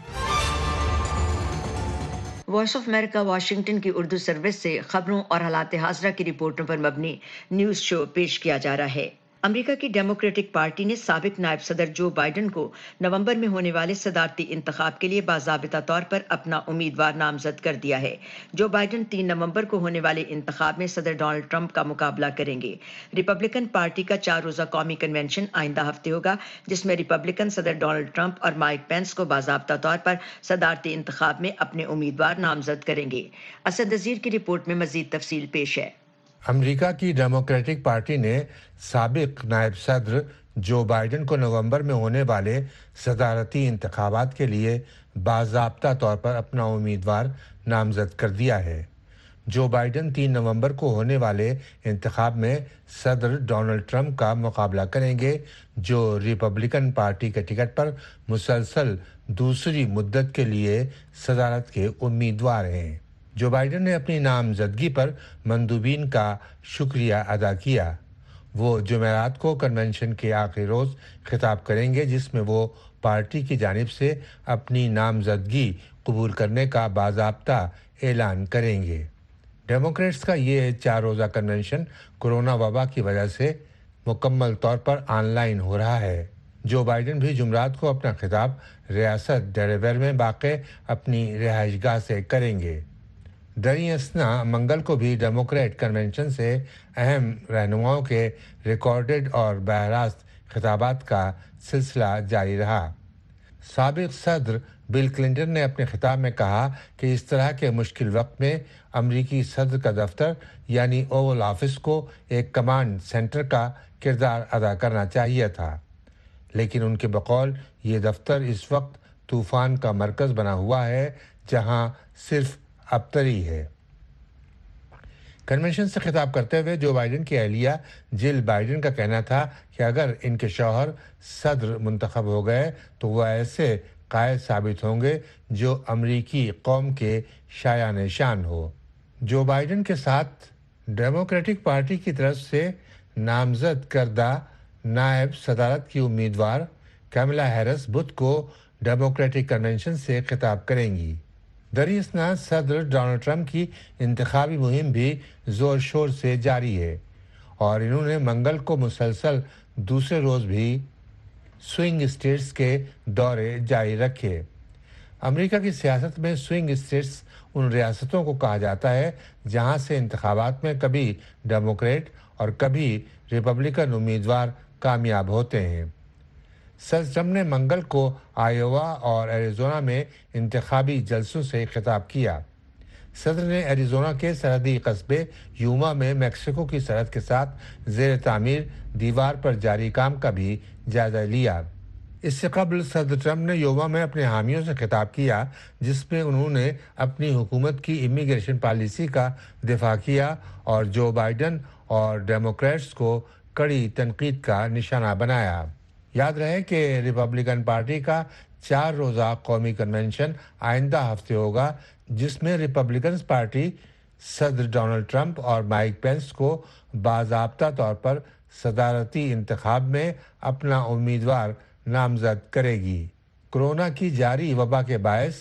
Voice of America Washington کی اردو سروس سے خبروں اور حالات حاضرہ کی رپورٹوں پر مبنی نیوز شو پیش کیا جا رہا ہے. امریکہ کی ڈیموکریٹک پارٹی نے سابق نائب صدر جو بائیڈن کو نومبر میں ہونے والے صدارتی انتخاب کے لیے باضابطہ طور پر اپنا امیدوار نامزد کر دیا ہے. جو بائیڈن تین نومبر کو ہونے والے انتخاب میں صدر ڈونلڈ ٹرمپ کا مقابلہ کریں گے. ریپبلکن پارٹی کا چار روزہ قومی کنونشن آئندہ ہفتے ہوگا، جس میں ریپبلکن صدر ڈونلڈ ٹرمپ اور مائک پینس کو باضابطہ طور پر صدارتی انتخاب میں اپنے امیدوار نامزد کریں گے. اسد نذیر کی رپورٹ میں مزید تفصیل پیش ہے. امریکہ کی ڈیموکریٹک پارٹی نے سابق نائب صدر جو بائیڈن کو نومبر میں ہونے والے صدارتی انتخابات کے لیے باضابطہ طور پر اپنا امیدوار نامزد کر دیا ہے. جو بائیڈن تین نومبر کو ہونے والے انتخاب میں صدر ڈونلڈ ٹرمپ کا مقابلہ کریں گے، جو ریپبلکن پارٹی کے ٹکٹ پر مسلسل دوسری مدت کے لیے صدارت کے امیدوار ہیں. جو بائیڈن نے اپنی نامزدگی پر مندوبین کا شکریہ ادا کیا. وہ جمعرات کو کنونشن کے آخری روز خطاب کریں گے، جس میں وہ پارٹی کی جانب سے اپنی نامزدگی قبول کرنے کا باضابطہ اعلان کریں گے. ڈیموکریٹس کا یہ چار روزہ کنونشن کورونا وبا کی وجہ سے مکمل طور پر آن لائن ہو رہا ہے. جو بائیڈن بھی جمعرات کو اپنا خطاب ریاست ڈیلاویئر میں واقع اپنی رہائش گاہ سے کریں گے. دریں اثنا منگل کو بھی ڈیموکریٹ کنونشن سے اہم رہنماؤں کے ریکارڈڈ اور براہ راست خطابات کا سلسلہ جاری رہا. سابق صدر بل کلنٹن نے اپنے خطاب میں کہا کہ اس طرح کے مشکل وقت میں امریکی صدر کا دفتر یعنی اوول آفس کو ایک کمانڈ سینٹر کا کردار ادا کرنا چاہیے تھا، لیکن ان کے بقول یہ دفتر اس وقت طوفان کا مرکز بنا ہوا ہے جہاں صرف ابتری ہے. کنونشن سے خطاب کرتے ہوئے جو بائیڈن کی اہلیہ جل بائیڈن کا کہنا تھا کہ اگر ان کے شوہر صدر منتخب ہو گئے تو وہ ایسے قائد ثابت ہوں گے جو امریکی قوم کے شایان شان ہو. جو بائیڈن کے ساتھ ڈیموکریٹک پارٹی کی طرف سے نامزد کردہ نائب صدارت کی امیدوار کیملا ہیرس بدھ کو ڈیموکریٹک کنونشن سے خطاب کریں گی. دریں اثنا صدر ڈونلڈ ٹرمپ کی انتخابی مہم بھی زور شور سے جاری ہے اور انہوں نے منگل کو مسلسل دوسرے روز بھی سوئنگ اسٹیٹس کے دورے جاری رکھے. امریکہ کی سیاست میں سوئنگ اسٹیٹس ان ریاستوں کو کہا جاتا ہے جہاں سے انتخابات میں کبھی ڈیموکریٹ اور کبھی ریپبلکن امیدوار کامیاب ہوتے ہیں. صدر ٹرمپ نے منگل کو آئیووا اور ایریزونا میں انتخابی جلسوں سے خطاب کیا. صدر نے ایریزونا کے سرحدی قصبے یوما میں میکسیکو کی سرحد کے ساتھ زیر تعمیر دیوار پر جاری کام کا بھی جائزہ لیا. اس سے قبل صدر ٹرمپ نے یوما میں اپنے حامیوں سے خطاب کیا، جس میں انہوں نے اپنی حکومت کی امیگریشن پالیسی کا دفاع کیا اور جو بائیڈن اور ڈیموکریٹس کو کڑی تنقید کا نشانہ بنایا. یاد رہے کہ ریپبلکن پارٹی کا چار روزہ قومی کنونشن آئندہ ہفتے ہوگا، جس میں ریپبلکنز پارٹی صدر ڈونلڈ ٹرمپ اور مائک پینس کو باضابطہ طور پر صدارتی انتخاب میں اپنا امیدوار نامزد کرے گی. کورونا کی جاری وبا کے باعث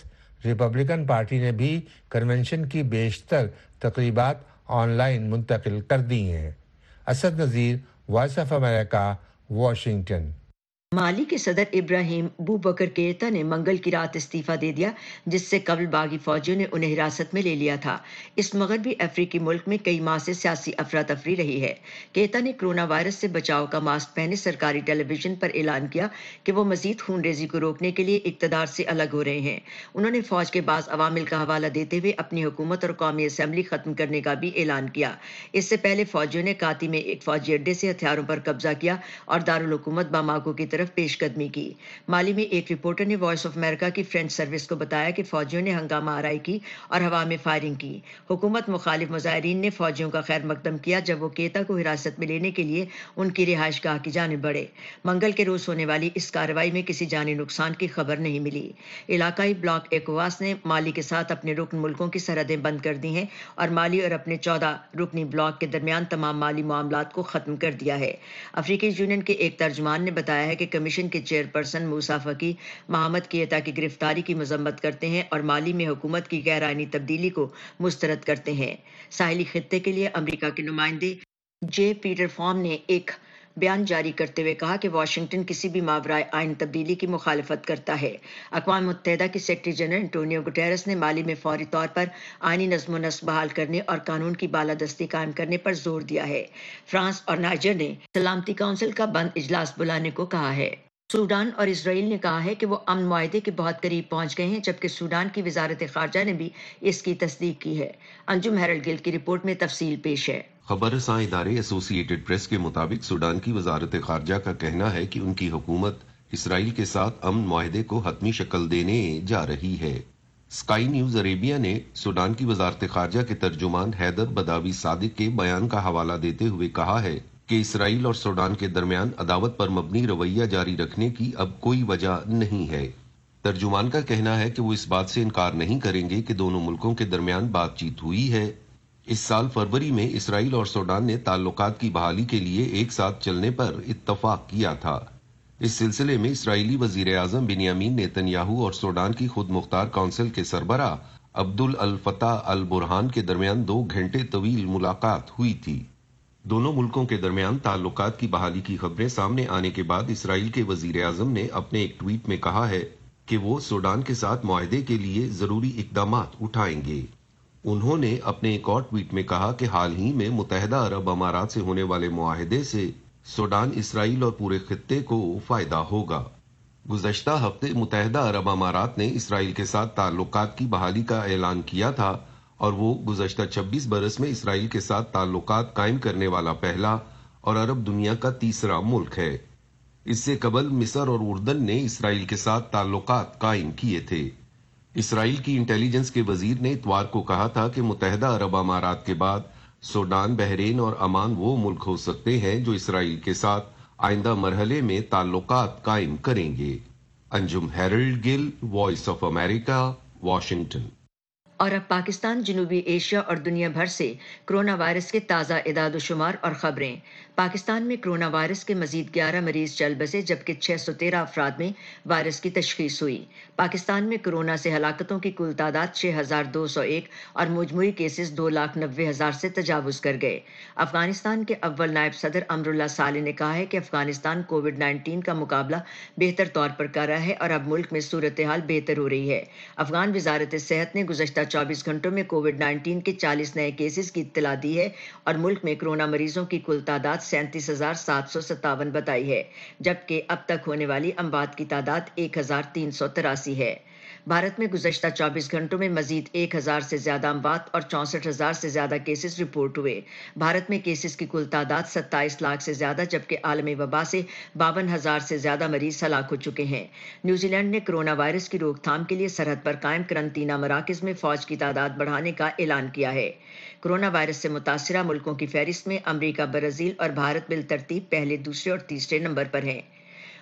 रिपब्लिकन पार्टी ने भी कन्वेंशन की बेशतर तकरीबात ऑनलाइन मुंतकिल कर दी हैं। Asad Nazir, voice of America, Washington. Mali के सदर इब्राहिम बूबकर केता ने मंगल की रात इस्तीफा दे दिया, जिससे कबल बागी फौजियों ने उन्हें हिरासत में ले लिया था। इस मगरबी अफ्रीकी मुल्क में कई माह से सियासी अफरा तफरी रही है। केता ने कोरोना वायरस से बचाव का मास्क पहने सरकारी टेलीविजन पर ऐलान किया कि वो मजीद खून रेजी को रोकने के लिए इक्तदार से अलग हो रहे हैं। उन्होंने फौज के बाज़ अवामिल का हवाला देते हुए अपनी हुकूमत और कौमी असम्बली खत्म करने का भी ऐलान किया। इससे पहले फौजियों ने काती में एक फौजी अड्डे से हथियारों पर कब्जा किया और दारुल हुकूमत बामाको की तरफ पेशकदमी की। माली में एक रिपोर्टर ने वॉइस ऑफ अमेरिका की फ्रेंच सर्विस को बताया कि फौजियों ने हंगामा आराई की और हवा में फायरिंग की। हुकूमत मुखालिफ मुजाहिरीन ने फौजियों का खैर मकदम किया जब वो केता को हिरासत में लेने के लिए उनकी रिहाइश गाह की जानिब बढ़े। मंगल के रोज होने वाली इस कार्रवाई में किसी जानी नुकसान की खबर नहीं मिली। इलाकाई ब्लॉक एकोवास ने माली के साथ अपने रुकन मुल्कों की सरहदें बंद कर दी हैं और माली और अपने चौदह रुकनी ब्लॉक के दरमियान तमाम माली मामलात को खत्म कर दिया है। अफ्रीकी यूनियन के एक तर्जुमान ने बताया है कि कमीशन के चेयरपर्सन मूसा फकी मोहम्मद केता की गिरफ्तारी की मजम्मत करते हैं और माली में हुकूमत की गैर आईनी तब्दीली को मुस्तरद करते हैं। साहिली खित्ते के लिए अमेरिका के नुमाइंदे जे पीटर फॉर्म ने एक बयान जारी करते हुए कहा कि वाशिंगटन किसी भी मावराए आइन तब्दीली की मुखालफत करता है। अक़वाम मुत्तहिदा की सेक्रेटरी जनरल एंटोनियो गुटेरेस ने माली में फौरी तौर पर आइनी नज़्म व नस्क बहाल करने और कानून की बालादस्ती कायम करने पर जोर दिया है। फ्रांस और नाइजर ने सलामती काउंसिल का बंद इजलास बुलाने को कहा है। सूडान और इसराइल ने कहा है कि वो अमन मुआहदे के बहुत करीब पहुंच गए हैं, जबकि सूडान की वजारत खारजा ने भी इसकी तस्दीक की है। अंजुम हेरल्ड गिल की रिपोर्ट में तफसील पेश है। खबर रसां इदारे एसोसिएटेड प्रेस के मुताबिक सूडान की वजारत खारजा का कहना है कि उनकी हुकूमत इसराइल के साथ अमन मुआहदे को हतमी शक्ल देने जा रही है। स्काई न्यूज अरेबिया ने सूडान की वजारत खारजा के तर्जुमान हैदर बदावी सादिक के बयान का हवाला देते हुए कहा है कि इसराइल और सूडान के दरमियान अदावत पर मबनी रवैया जारी रखने की अब कोई वजह नहीं है। तर्जुमान का कहना है कि वो इस बात से इनकार नहीं करेंगे कि दोनों मुल्कों के दरमियान बातचीत हुई है। इस साल फरवरी में इसराइल और सूडान ने ताल्लुकात की बहाली के लिए एक साथ चलने पर इत्तफाक किया था। इस सिलसिले में इसराइली वजीर आजम बिन्यामीन नेतन्याहू और सूडान की खुद मुख्तार काउंसिल के सरबरा अब्दुल अल फताह अल बुरहान के दरमियान दो घंटे तवील मुलाकात हुई थी। दोनों मुल्कों के दरमियान ताल्लुकात की बहाली की खबरें सामने आने के बाद इसराइल के वजीर आजम ने अपने एक ट्वीट में कहा है कि वो सूडान के साथ मुआहदे के लिए जरूरी इकदामात उठाएंगे। उन्होंने अपने एक और ट्वीट में कहा कि हाल ही में मुत्तहिदा अरब अमारात से होने वाले मुआहदे से सूडान, इसराइल और पूरे खित्ते को फायदा होगा। गुज़श्ता हफ्ते मुत्तहिदा अरब अमारात ने इसराइल के साथ ताल्लुकात की बहाली का ऐलान किया था और वो गुज़श्ता छब्बीस बरस में इसराइल के साथ ताल्लुकात कायम करने वाला पहला और अरब दुनिया का तीसरा मुल्क है। इससे कबल मिस्र और उर्दन ने इसराइल के साथ ताल्लुकात कायम किए थे। इसराइल की इंटेलिजेंस के वजीर ने इतवार को कहा था कि मुत्तहिदा अरब अमारात के बाद सूडान, बहरीन और अमान वो मुल्क हो सकते हैं जो इसराइल के साथ आइंदा मरहले में ताल्लुकात कायम करेंगे। Anjum Harold Gill, voice of America, Washington. और अब पाकिस्तान, जनूबी एशिया और दुनिया भर से कोरोना वायरस के ताज़ा इदाद-ओ-शुमार और खबरें। पाकिस्तान में कोरोना वायरस के मजीद ग्यारह मरीज चल बसे, जबकि छह सौ तेरह अफराद में वायरस की तशखीस हुई। पाकिस्तान में कोरोना से हलाकतों की कुल तादाद छह हजार दो सौ एक और मजमूई केसेस दो लाख नब्बे हजार से तजावुज कर गए। अफगानिस्तान के अव्वल नायब सदर अमरुल्लाह साले ने कहा है कि अफगानिस्तान कोविड नाइन्टीन का मुकाबला बेहतर तौर पर कर रहा है और अब मुल्क में सूरत हाल बेहतर हो रही है। अफगान वजारत सेहत ने गुज़श्ता चौबीस घंटों में कोविड नाइन्टीन के चालीस नए केसेस की इत्तला दी है और मुल्क में कोरोना मरीजों की कुल तादाद सैंतीस हजार सात सौ सत्तावन बताई है, जबकि अब तक होने वाली अमवात की तादाद एक हजार तीन सौ तिरासी है। भारत में गुज़श्ता चौबीस घंटों में मजीद एक हजार से ज्यादा अमवात और चौसठ हजार से ज्यादा केसेस रिपोर्ट हुए। भारत में केसेस की कुल तादाद सत्ताईस लाख से ज्यादा, जबकि आलमी वबा से बावन हजार से ज्यादा मरीज हलाक हो चुके हैं। न्यूजीलैंड ने कोरोना वायरस की रोकथाम के लिए सरहद पर कायम करंतना मराकज में फौज की तादाद बढ़ाने का ऐलान किया है। कोरोना वायरस से मुतासिरा मुल्कों की फहरिस्त में अमरीका, ब्राजील और भारत बिलतरतीब पहले, दूसरे और तीसरे नंबर पर हैं।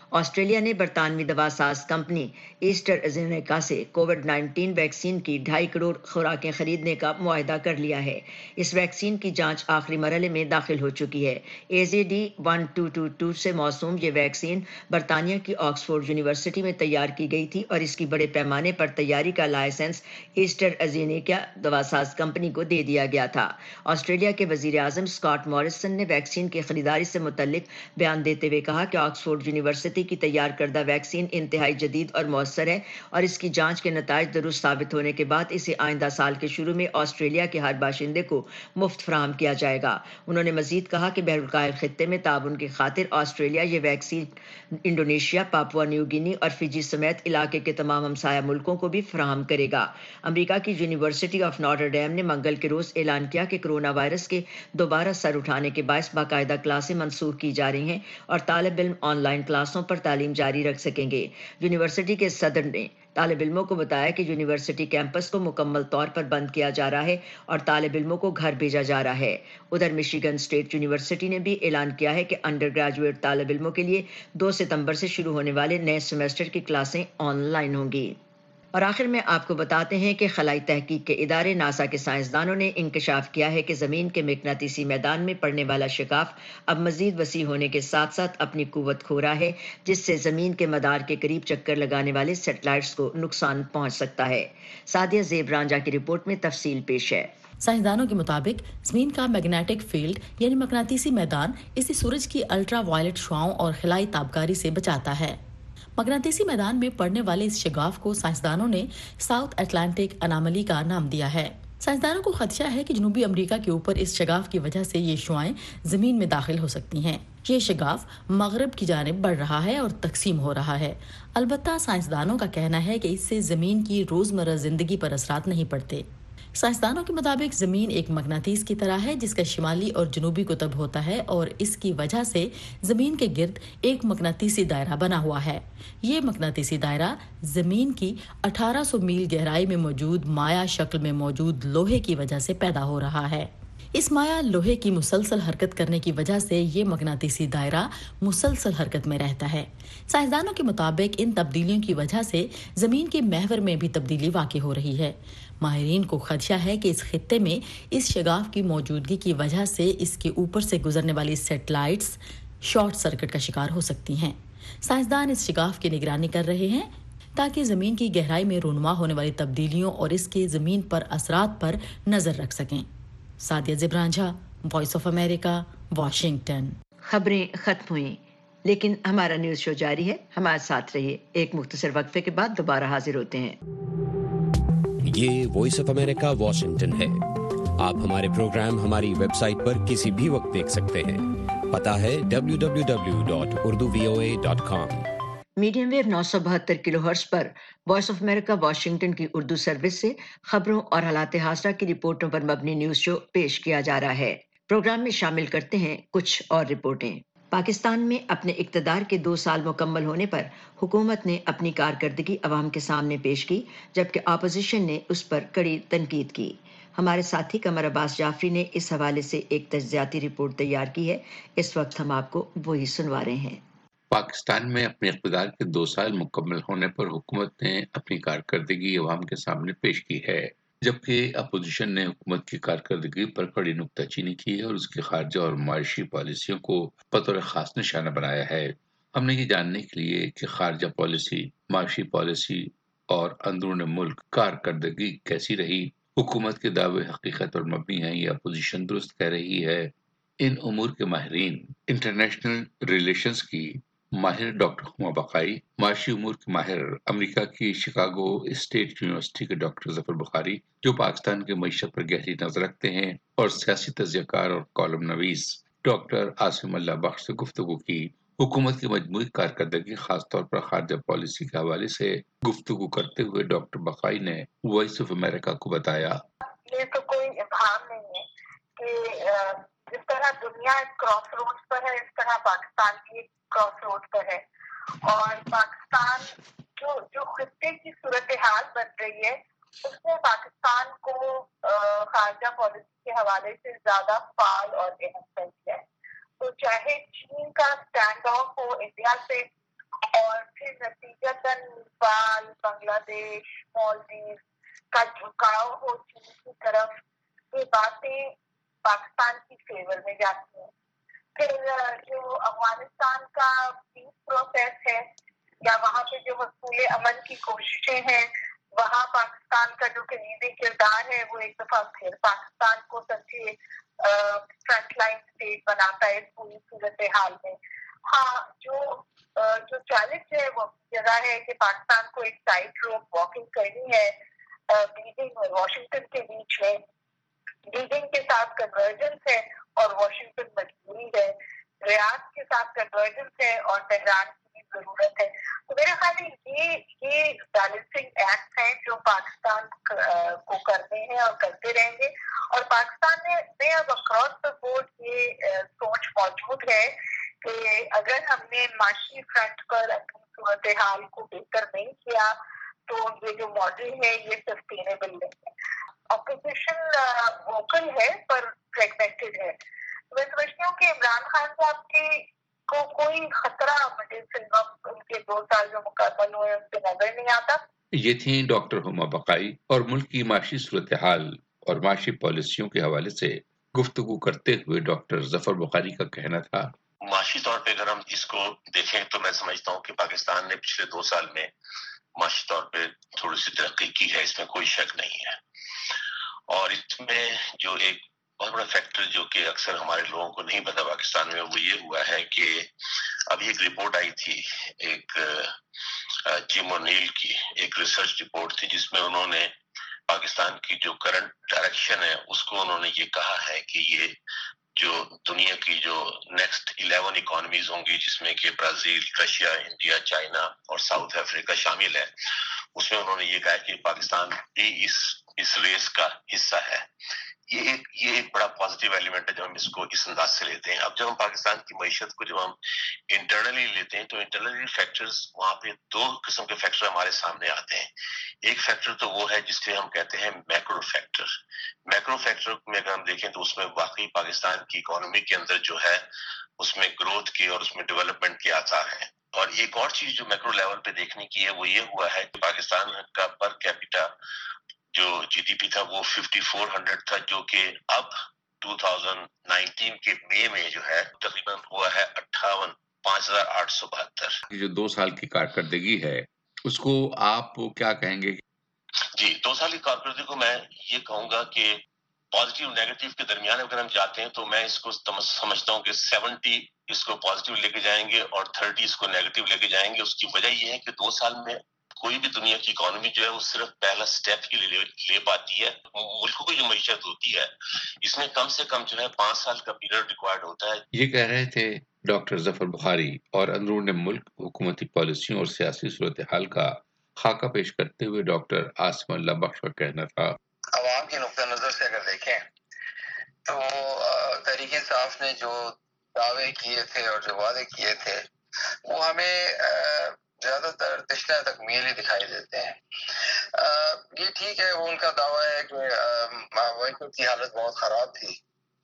آسٹریلیا نے برطانوی دوا ساز کمپنی ایسٹر ازینیکا سے کووڈ نائنٹین ویکسین کی ڈھائی کروڑ خوراکیں خریدنے کا معاہدہ کر لیا ہے۔ اس ویکسین کی جانچ آخری مرحلے میں داخل ہو چکی ہے۔ A Z D one two two two سے موسوم یہ ویکسین برطانیہ کی آکسفورڈ یونیورسٹی میں تیار کی گئی تھی اور اس کی بڑے پیمانے پر تیاری کا لائسنس ایسٹر ازینیکا دوا ساز کمپنی کو دے دیا گیا تھا۔ آسٹریلیا کے وزیر اعظم اسکاٹ موریسن نے ویکسین کی خریداری سے متعلق بیان دیتے ہوئے کہا کہ آکسفورڈ یونیورسٹی کی تیار کردہ ویکسین انتہائی جدید اور مؤثر ہے اور اس کی جانچ کے نتائج درست ثابت ہونے کے بعد اسے آئندہ سال کے شروع میں آسٹریلیا کے ہر باشندے کو مفت فراہم کیا جائے گا۔ انہوں نے مزید کہا کہ بحر الکاہل خطے میں تعاون کی خاطر آسٹریلیا یہ vaccine Indonesia, Papua New Guinea اور فجی سمیت علاقے کے تمام ہمسایہ ملکوں کو بھی فراہم کرے گا۔ امریکہ کی یونیورسٹی آف ناٹر ڈیم نے منگل کے روز اعلان کیا کہ کرونا وائرس کے دوبارہ سر اٹھانے کے باعث باقاعدہ کلاسیں منسوخ کی جا رہی ہیں اور طالب علم آن لائن کلاسوں پر تعلیم جاری رکھ سکیں گے۔ یونیورسٹی کے صدر نے طالب علموں کو بتایا کہ یونیورسٹی کیمپس کو مکمل طور پر بند کیا جا رہا ہے اور طالب علموں کو گھر بھیجا جا رہا ہے۔ ادھر مشیگن اسٹیٹ یونیورسٹی نے بھی اعلان کیا ہے کہ انڈر گریجویٹ طالب علموں کے لیے دو ستمبر سے شروع ہونے والے نئے سیمسٹر کی کلاسیں آن لائن ہوں گی۔ اور آخر میں آپ کو بتاتے ہیں کہ خلائی تحقیق کے ادارے ناسا کے سائنسدانوں نے انکشاف کیا ہے کہ زمین کے مقناطیسی میدان میں پڑنے والا شگاف اب مزید وسیع ہونے کے ساتھ ساتھ اپنی قوت کھو رہا ہے، جس سے زمین کے مدار کے قریب چکر لگانے والے سیٹلائٹس کو نقصان پہنچ سکتا ہے۔ سعدیہ زیب رانجھا کی رپورٹ میں تفصیل پیش ہے۔ سائنسدانوں کے مطابق زمین کا میگنیٹک فیلڈ یعنی مقناطیسی میدان اسے سورج کی الٹرا وائلٹ شعاؤں اور خلائی تابکاری سے بچاتا ہے۔ مقناطیسی میدان میں پڑنے والے اس شگاف کو سائنسدانوں نے ساؤتھ اٹلانٹک اناملی کا نام دیا ہے۔ سائنسدانوں کو خدشہ ہے کہ جنوبی امریکہ کے اوپر اس شگاف کی وجہ سے یہ شعاعیں زمین میں داخل ہو سکتی ہیں۔ یہ شگاف مغرب کی جانب بڑھ رہا ہے اور تقسیم ہو رہا ہے۔ البتہ سائنسدانوں کا کہنا ہے کہ اس سے زمین کی روزمرہ زندگی پر اثرات نہیں پڑتے۔ سائنسدانوں کے مطابق زمین ایک مقناطیس کی طرح ہے جس کا شمالی اور جنوبی قطب ہوتا ہے اور اس کی وجہ سے زمین کے گرد ایک مقناطیسی دائرہ بنا ہوا ہے۔ یہ مقناطیسی دائرہ زمین کی اٹھارہ سو میل گہرائی میں موجود مائع شکل میں موجود لوہے کی وجہ سے پیدا ہو رہا ہے۔ اس مائع لوہے کی مسلسل حرکت کرنے کی وجہ سے یہ مقناطیسی دائرہ مسلسل حرکت میں رہتا ہے۔ سائنسدانوں کے مطابق ان تبدیلیوں کی وجہ سے زمین کے محور میں بھی تبدیلی واقع ہو رہی ہے۔ ماہرین کو خدشہ ہے کہ اس خطے میں اس شگاف کی موجودگی کی وجہ سے اس کے اوپر سے گزرنے والی سیٹلائٹس شارٹ سرکٹ کا شکار ہو سکتی ہیں۔ سائنسدان اس شگاف کی نگرانی کر رہے ہیں تاکہ زمین کی گہرائی میں رونما ہونے والی تبدیلیوں اور اس کے زمین پر اثرات پر نظر رکھ سکیں۔ Sadia Zeb Ranjha, voice of America, Washington. خبریں ختم ہوئیں لیکن ہمارا نیوز شو جاری ہے، ہمارے ساتھ رہیے۔ ایک مختصر وقفے کے بعد دوبارہ حاضر ہوتے ہیں۔ یہ وائس آف امریکہ واشنگٹن ہے۔ آپ ہمارے پروگرام ہماری ویب سائٹ پر کسی بھی وقت دیکھ سکتے ہیں۔ پتہ ہے W W W dot Urdu V O A dot com. Medium wave نو سو بہتر کلو ہرٹز پر وائس آف امریکہ واشنگٹن کی اردو سروس سے خبروں اور حالات حاضرہ کی رپورٹوں پر مبنی نیوز شو پیش کیا جا رہا ہے۔ پروگرام میں شامل کرتے ہیں کچھ اور رپورٹیں۔ پاکستان میں اپنے اقتدار کے دو سال مکمل ہونے پر حکومت نے اپنی کارکردگی عوام کے سامنے پیش کی، جبکہ اپوزیشن نے اس پر کڑی تنقید کی۔ ہمارے ساتھی قمر عباس جعفری نے اس حوالے سے ایک تجزیاتی رپورٹ تیار کی ہے، اس وقت ہم آپ کو وہی سنوا رہے ہیں۔ پاکستان میں اپنے اقتدار کے دو سال مکمل ہونے پر حکومت نے اپنی کارکردگی عوام کے سامنے پیش کی ہے، جبکہ اپوزیشن نے حکومت کی کارکردگی پر کڑی نکتہ چینی کی ہے اور اس کی خارجہ اور معاشی پالیسیوں کو بطور خاص نشانہ بنایا ہے۔ ہم نے یہ جاننے کے لیے کہ خارجہ پالیسی، معاشی پالیسی اور اندرون ملک کارکردگی کیسی رہی، حکومت کے دعوے حقیقت پر مبنی ہیں یا اپوزیشن درست کہہ رہی ہے، ان امور کے ماہرین انٹرنیشنل ریلیشنز کی ماہر ڈاکٹر ہما بقائی، معاشی امور کے ماہر امریکہ کی شکاگو اسٹیٹ یونیورسٹی کے ڈاکٹر ظفر بخاری، جو پاکستان کی معیشت پر گہری نظر رکھتے ہیں، اور سیاسی تجزیہ کار اور کالم نویس ڈاکٹر عاصم اللہ بخش سے گفتگو کی۔ حکومت کی مجموعی کارکردگی، خاص طور پر خارجہ پالیسی کے حوالے سے گفتگو کرتے ہوئے ڈاکٹر بقائی نے وائس آف امریکہ کو بتایا، یہ تو کوئی ابہام نہیں ہے کہ جس طرح دنیا کراس روڈ پر ہے، اس طرح پاکستان بھی کراس روڈ پر ہے، اور پاکستان جو جو خطے کی صورتحال بن رہی ہے اس میں پاکستان کو خارجہ پالیسی کے حوالے سے زیادہ فعال اور اہم چاہیے ہے۔ تو چاہے چین کا اسٹینڈ آف ہو انڈیا سے، और फिर नतीजतन नेपाल, बांग्लादेश, मालदीव का झुकाव हो चीन की तरफ, ये बातें पाकिस्तान की फेवर में जाती हैं। फिर जो अफगानिस्तान का पीस प्रोसेस है या वहाँ पे जो हसूल अमन की कोशिशें हैं, वहाँ पाकिस्तान का जो कलीदी किरदार है वो एक दफा फिर पाकिस्तान को सबसे फ्रंटलाइन स्टेट बनाता है इस पूरी सूरत हाल में। हाँ, जो जो चैलेंज है वो जगह है कि पाकिस्तान को एक टाइट रोप वॉकिंग करनी है बीजिंग और वाशिंगटन के बीच में। बीजिंग के साथ कन्वर्जेंस है और वाशिंगटन मजबूरी है, रियाद के साथ कन्वर्जेंस है और तेहरान की जरूरत है। तो मेरे ख्याल में ये ये बैलेंसिंग एक्ट हैं जो पाकिस्तान को करने हैं और करते रहेंगे। और पाकिस्तान में में अब अक्रॉस द बोर्ड ये सोच मौजूद है कि अगर हमने माशी फ्रंट पर अपनी सूरत हाल को बेहतर नहीं किया तो ये जो मॉडल है ये सस्टेनेबल नहीं है। ऑपोजिशन वोकल है पर फ्रेगमेंटेड है। तो मैं समझती हूँ कि इमरान खान साहब के को कोई खतरा मुझे फिल्म उनके दो साल जो मुकम्मल हुए उनसे नजर नहीं आता। ये थी डॉक्टर हुमा बकाई और मुल्क की माशी सूरत हाल और माशी पॉलिसियों के हवाले से गुफ्तगू करते हुए डॉक्टर जफर बुखारी का कहना था, माशी तौर पे अगर हम इसको देखें तो मैं समझता हूँ कि पाकिस्तान ने पिछले दो साल में माशी तौर पे थोड़ी सी तरक्की की है, इसमें कोई शक नहीं है। और इसमें जो एक बहुत बड़ा फैक्टर जो कि अक्सर हमारे लोगों को नहीं पता पाकिस्तान में, वो ये हुआ है कि अभी एक रिपोर्ट आई थी एक जिम ओनील की, एक रिसर्च रिपोर्ट थी जिसमें उन्होंने पाकिस्तान की जो करंट डायरेक्शन है उसको उन्होंने ये कहा है कि ये जो दुनिया की जो नेक्स्ट इलेवन इकोनॉमीज होंगी जिसमें कि ब्राजील, रशिया, इंडिया, चाइना और साउथ अफ्रीका शामिल है, उसमें उन्होंने ये कहा कि पाकिस्तान भी इस इस रेस का हिस्सा है। ये एक ये एक बड़ा पॉजिटिव एलिमेंट है जब हम इसको इस अंदाज से लेते हैं। अब जब हम पाकिस्तान की मईशत को जब हम इंटरनली लेते हैं तो इंटरनली फैक्टर्स, वहाँ पे दो किस्म के फैक्टर हमारे सामने आते हैं। एक फैक्टर तो वो है जिससे हम कहते हैं मैक्रो फैक्टर। मैक्रो फैक्टर में अगर हम देखें तो उसमें वाकई पाकिस्तान की इकोनॉमी के अंदर जो है उसमें ग्रोथ के और उसमें डेवलपमेंट के आसार हैं। और एक और चीज जो मैक्रो लेवल पे देखने की है वो ये हुआ है कि पाकिस्तान का पर कैपिटा जो जीडीपी था वो फिफ्टी फोर हंड्रेड था, जो कि अब टू थाउजेंड नाइनटीन के मई में जो है तकरीबन हुआ है अट्ठावन पांच हजार आठ सौ बहत्तर। जो दो साल की कारकर्दगी है उसको आप क्या कहेंगे? जी, दो साल की कारकर्दगी को मैं ये कहूंगा कि पॉजिटिव नेगेटिव के दरमियान अगर हम जाते हैं तो मैं इसको समझता हूँ कि सेवेंटी इसको पॉजिटिव लेके जाएंगे और थर्टी इसको नेगेटिव लेके जाएंगे। उसकी वजह ये है कि दो साल में कोई भी दुनिया की इकोनॉमी जो है वो सिर्फ पहला स्टेप ही ले, ले पाती है। मुल्कों की जो मईशत होती है इसमें कम से कम जो है पांच साल का पीरियड रिक्वायर्ड होता है। ये कह रहे थे डॉक्टर जफर बुखारी और अंदरूनी मुल्क हुकूमती पॉलिसियों और सियासी सूरत हाल का खाका पेश करते हुए डॉक्टर आसिम अल्लाह बख्श का कहना था, अवाम के नुक्ता नजर से अगर देखें तो तहरीक इंसाफ ने जो दावे किए थे और जो वादे किए थे वो हमें ज्यादातर तिश्ना तकमील ही दिखाई देते हैं। आ, ये ठीक है, वो उनका दावा है कि वहीकल की हालत बहुत खराब थी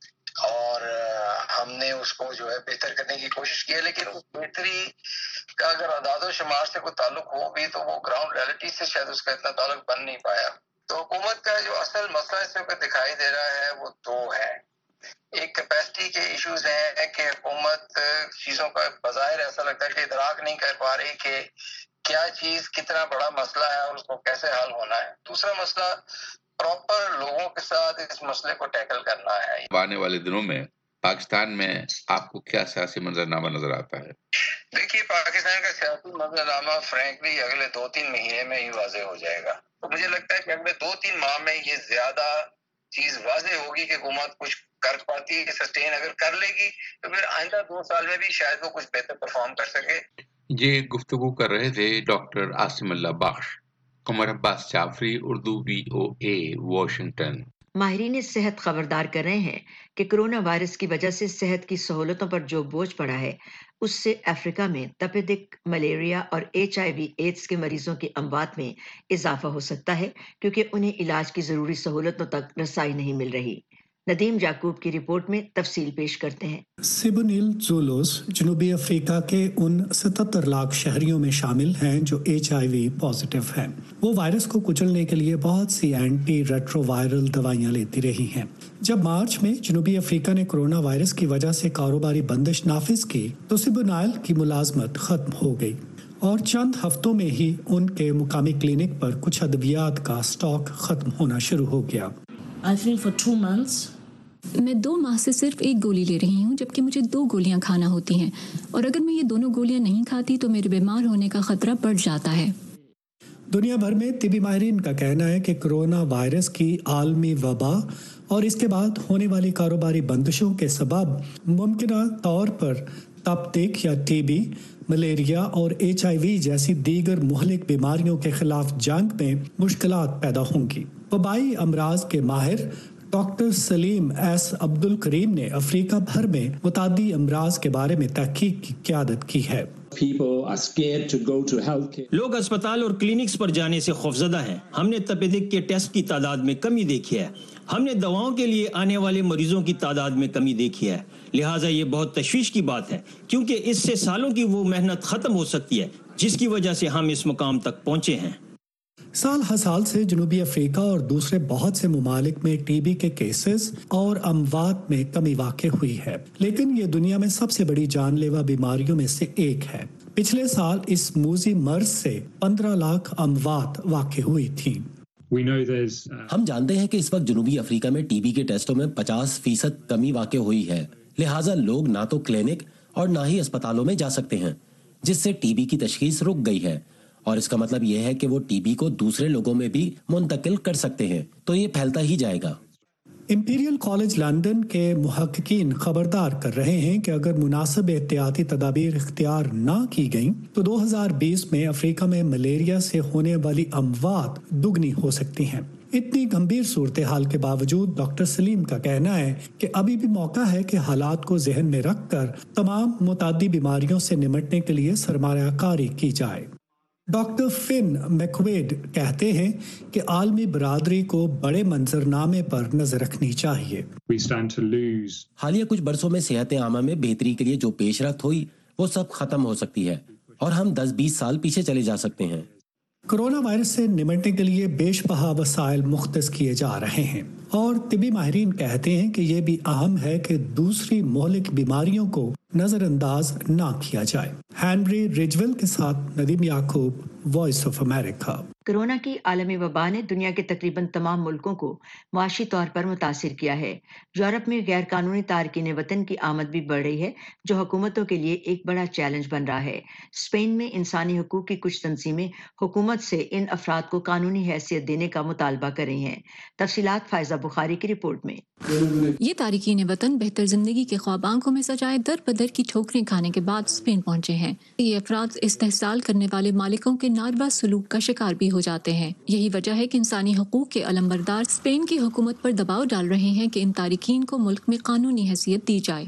और आ, हमने उसको जो है बेहतर करने की कोशिश की है, लेकिन उस बेहतरी का अगर अदाद शुमार से कोई ताल्लुक हो भी तो वो ग्राउंड रियलिटी से शायद उसका इतना ताल्लुक बन नहीं पाया। तो हुकूमत का जो असल मसला इसमें दिखाई दे रहा है वो दो है। एक कैपेसिटी के इश्यूज हैं कि हुकूमत चीजों का बज़ाहिर ऐसा लगता है कि इदराक नहीं कर पा रही कि क्या चीज कितना बड़ा मसला है और उसको कैसे हल होना है। दूसरा मसला प्रॉपर लोगों के साथ इस मसले को टैकल करना है। आने वाले दिनों में पाकिस्तान में आपको क्या सियासी मंजरनामा नजर आता है? देखिए, पाकिस्तान का सियासी मंजरनामा फ्रैंकली अगले दो तीन महीने में ही वाजे हो जाएगा। तो मुझे लगता है कि अगले दो तीन माह में ये ज्यादा चीज वाजे होगी कि हुकूमत कुछ कर पाती है, सस्टेन अगर कर लेगी तो फिर आइंदा दो साल में भी शायद वो कुछ बेहतर परफॉर्म कर सके। ये गुफ्तगू कर रहे थे doctor Asim Allah Bakhsh. Qamar Abbas Jafri, Urdu V O A, Washington. माहिरीन सेहत खबरदार कर रहे हैं कि कोरोना वायरस की वजह से सेहत की सहूलतों पर जो बोझ पड़ा है उससे अफ्रीका में तपेदिक, मलेरिया और एच आई वी एड्स के मरीजों की अमवात में इजाफा हो सकता है क्योंकि उन्हें इलाज की ज़रूरी सहूलतों तक रसाई नहीं मिल रही। नदीम याकूब की रिपोर्ट में तफसील पेश करते हैं। सिबुनिल ज़ूलोस जनूबी अफ्रीका के उन सतहत्तर लाख शहरियों में शामिल हैं जो एच आई वी पॉजिटिव हैं। वो वायरस को कुचलने के लिए बहुत सी एंटी रेट्रोवायरल दवाइयां लेती रही हैं। जब मार्च में जनूबी अफ्रीका ने कोरोना वायरस की वजह से कारोबारी बंदिश नाफिज की तो सिबुनाइल की मुलाजमत खत्म हो गई और चंद हफ्तों में ही उनके मुकामी क्लिनिक पर कुछ अद्वियात का स्टॉक खत्म होना शुरू हो गया। I think for two months. मैं दो माह से सिर्फ एक गोली ले रही हूँ, जबकि मुझे दो गोलियाँ खाना होती हैं और अगर मैं ये दोनों गोलियाँ नहीं खाती तो मेरे बीमार होने का खतरा बढ़ जाता है। दुनिया भर में तिबी माहिरीन का कहना है कि कोरोना वायरस की आलमी वबा और इसके बाद होने वाली कारोबारी बंदिशों के सबब मुमकिन तौर पर तपदिक या टीबी, मलेरिया और एच आई वी जैसी दीगर मुहलिक बीमारियों के खिलाफ जंग में मुश्किलात पैदा होंगी। वबाई अमराज के माहिर डॉक्टर सलीम एस अब्दुल करीम ने अफ्रीका भर में मुतादी अमराज के बारे में तहकीक की क़यादत की है। लोग अस्पताल और क्लिनिक्स पर जाने से खौफजदा हैं। हमने तपेदिक के टेस्ट की तादाद में कमी देखी है। हमने दवाओं के लिए आने वाले मरीजों की तादाद में कमी देखी है। लिहाजा ये बहुत तशवीश की बात है, क्योंकि इससे सालों की वो मेहनत खत्म हो सकती है जिसकी वजह से हम इस मुकाम तक पहुंचे हैं। साल हर साल से जनूबी अफ्रीका और दूसरे बहुत से ममालिक में टीबी के केसेस और अमवात में कमी वाक़ हुई है, लेकिन ये दुनिया में सबसे बड़ी जानलेवा बीमारियों में से एक है। पिछले साल इस मूजी मर्ज से पंद्रह लाख अमवात वाक़ हुई थी। हम जानते हैं कि इस वक्त जनूबी अफ्रीका में टीबी के टेस्टों में पचास फीसद कमी वाक़ हुई है। लिहाजा लोग ना तो क्लिनिक और ना ही अस्पतालों में जा सकते हैं, जिससे टीबी की तशखीस रुक गई है और इसका मतलब यह है कि वो टीबी को दूसरे लोगों में भी मुंतकिल कर सकते हैं, तो ये फैलता ही जाएगा। इंपीरियल कॉलेज लंदन के मुहक्किकीन खबरदार कर रहे हैं कि अगर मुनासिब एहतियाती तदाबीर इख्तियार ना की गई तो दो हज़ार बीस में अफ्रीका में मलेरिया से होने वाली अमवात दुगनी हो सकती हैं। इतनी गंभीर सूरत हाल के बावजूद डॉक्टर सलीम का कहना है कि अभी भी मौका है कि हालात को जहन में रखकर तमाम मुतादी बीमारियों से निमटने के लिए सरमायाकारी की जाए। डॉक्टर फिन मैकवेड कहते हैं कि आलमी बरादरी को बड़े मंजरनामे पर नजर रखनी चाहिए। हालिया कुछ बरसों में सेहत आमा में बेहतरी के लिए जो पेशरफ्त हुई वो सब खत्म हो सकती है और हम दस बीस साल पीछे चले जा सकते हैं। कोरोना वायरस से निमटने के लिए बेशबहा वसाइल मुख्तस किए जा रहे हैं और तिबी माहिरीन कहते हैं कि ये भी अहम है कि दूसरी मोहलिक बीमारियों को नजरअंदाज ना किया जाए। हेनरी रिजवेल के साथ Nadeem Yaqoob, voice of America. Corona की आलमी वबा ने दुनिया के तकरीबन तमाम मुल्कों को माशी तौर पर मुतासिर किया है। यूरोप में गैर कानूनी तारकीन वतन की आमद भी बढ़ रही है, जो हुकूमतों के लिए एक बड़ा चैलेंज बन रहा है। स्पेन में इंसानी हकूक की कुछ तंजीमें हुकूमत से इन अफराद को कानूनी हैसियत देने का मुतालबा कर रही हैं। तफसीलात फायजा बुखारी की रिपोर्ट में। ये तारकीन वतन बेहतर जिंदगी के ख्वाब आंखों में सजाए दर बदर की ठोकरें खाने के बाद स्पेन पहुंचे हैं। ये अफराद इस्तेहसाल करने वाले मालिकों के नारवा सलूक का शिकार भी हो जाते हैं। यही वजह है कि इंसानी हकूक के अलमबरदार स्पेन की हुकूमत पर दबाव डाल रहे हैं कि इन तारिकीन को मुल्क में कानूनी हैसियत दी जाए।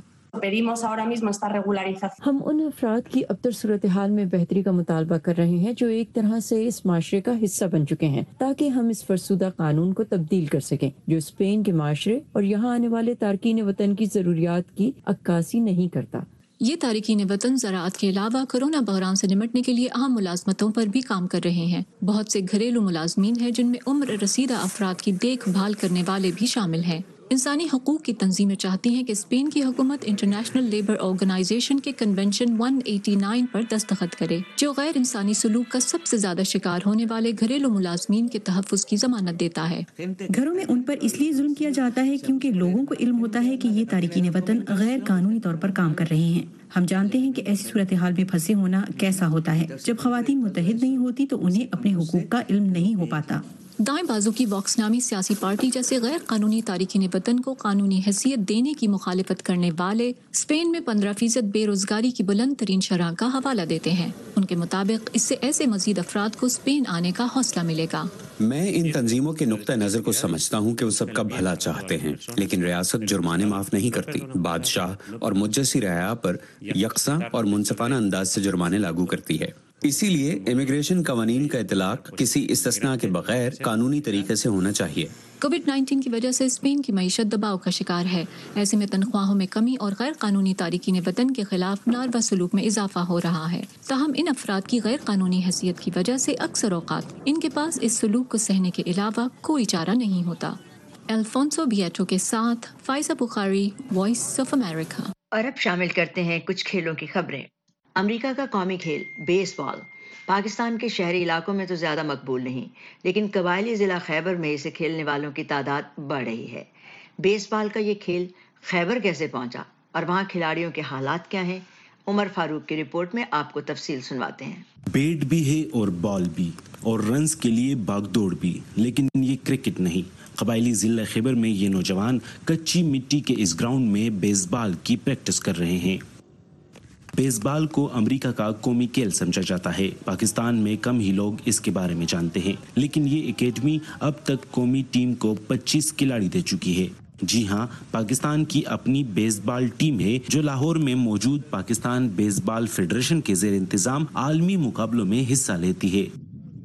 हम उन अफराद की अबतर सूरत हाल में बेहतरी का मुतालबा कर रहे हैं जो एक तरह से इस माशरे का हिस्सा बन चुके हैं, ताकि हम इस फरसुदा कानून को तब्दील कर सकें जो स्पेन के माशरे और यहाँ आने वाले तारकीन वतन की जरूरियात की अक्कासी नहीं करता। ये तारिकीन वतन ज़राअत के अलावा कोरोना बहरान से निमटने के लिए अहम मुलाजमतों पर भी काम कर रहे हैं। बहुत से घरेलू मुलाजमीन हैं जिनमें उम्र रसीदा अफराद की देखभाल करने वाले भी शामिल हैं। इंसानी हकूक की तंजीमें चाहती हैं कि स्पेन की हुकूमत इंटरनेशनल लेबर ऑर्गेनाइजेशन के कन्वेंशन एक सौ नवासी पर दस्तखत करे, जो गैर इंसानी सलूक का सबसे ज्यादा शिकार होने वाले घरेलू मुलाजमीन के तहफ़्फ़ुज़ की जमानत देता है। घरों में उन पर इसलिए जुल्म किया जाता है क्योंकि लोगों को इल्म होता है कि ये तारिकीन वतन गैर कानूनी तौर पर काम कर रहे हैं। हम जानते हैं कि ऐसी सूरत हाल में फंसे होना कैसा होता है। जब ख़वातीन मुत्तहिद नहीं होती तो उन्हें अपने हुकूक का इल्म नहीं हो पाता। दाएं बाजू की वॉक्स नामी सियासी पार्टी जैसे गैर कानूनी तारिकीन वतन को कानूनी हैसियत देने की मुखालिफत करने वाले स्पेन में पंद्रह फीसद बेरोजगारी की बुलंद तरीन शरह का हवाला देते हैं। उनके मुताबिक इससे ऐसे मजीद अफराद को स्पेन आने का हौसला मिलेगा। मैं इन तंजीमों के नुक्ता नजर को समझता हूँ कि वो सबका भला चाहते हैं, लेकिन रियासत जुर्माने माफ नहीं करती। बादशाह और मुज्जसी रया पर यकसा और मुनसफाना अंदाज से जुर्माने लागू करती है। اسی لیے امیگریشن قوانین کا اطلاق کسی استثناء کے بغیر قانونی طریقے سے ہونا چاہیے۔ کووڈ نائنٹین کی وجہ سے اسپین کی معیشت دباؤ کا شکار ہے۔ ایسے میں تنخواہوں میں کمی اور غیر قانونی تارکین وطن کے خلاف ناروا سلوک میں اضافہ ہو رہا ہے۔ تاہم ان افراد کی غیر قانونی حیثیت کی وجہ سے اکثر اوقات ان کے پاس اس سلوک کو سہنے کے علاوہ کوئی چارہ نہیں ہوتا۔ الفونسو بیٹو کے ساتھ Faiza Bukhari, voice of America. اور اب شامل کرتے ہیں کچھ کھیلوں کی خبریں۔ امریکہ کا قومی کھیل بیس بال پاکستان کے شہری علاقوں میں تو زیادہ مقبول نہیں، لیکن قبائلی ضلع خیبر میں اسے کھیلنے والوں کی تعداد بڑھ رہی ہے۔ بیس بال کا یہ کھیل خیبر کیسے پہنچا اور وہاں کھلاڑیوں کے حالات کیا ہیں، عمر فاروق کی رپورٹ میں آپ کو تفصیل سنواتے ہیں۔ بیٹ بھی ہے اور بال بھی اور رنز کے لیے باغ دوڑ بھی، لیکن یہ کرکٹ نہیں۔ قبائلی ضلع خیبر میں یہ نوجوان کچی مٹی کے اس گراؤنڈ میں بیس بال کی پریکٹس کر رہے ہیں۔ بیس بال کو امریکہ کا قومی کھیل سمجھا جاتا ہے۔ پاکستان میں کم ہی لوگ اس کے بارے میں جانتے ہیں، لیکن یہ اکیڈمی اب تک قومی ٹیم کو پچیس کھلاڑی دے چکی ہے۔ جی ہاں، پاکستان کی اپنی بیس بال ٹیم ہے جو لاہور میں موجود پاکستان بیس بال فیڈریشن کے زیر انتظام عالمی مقابلوں میں حصہ لیتی ہے۔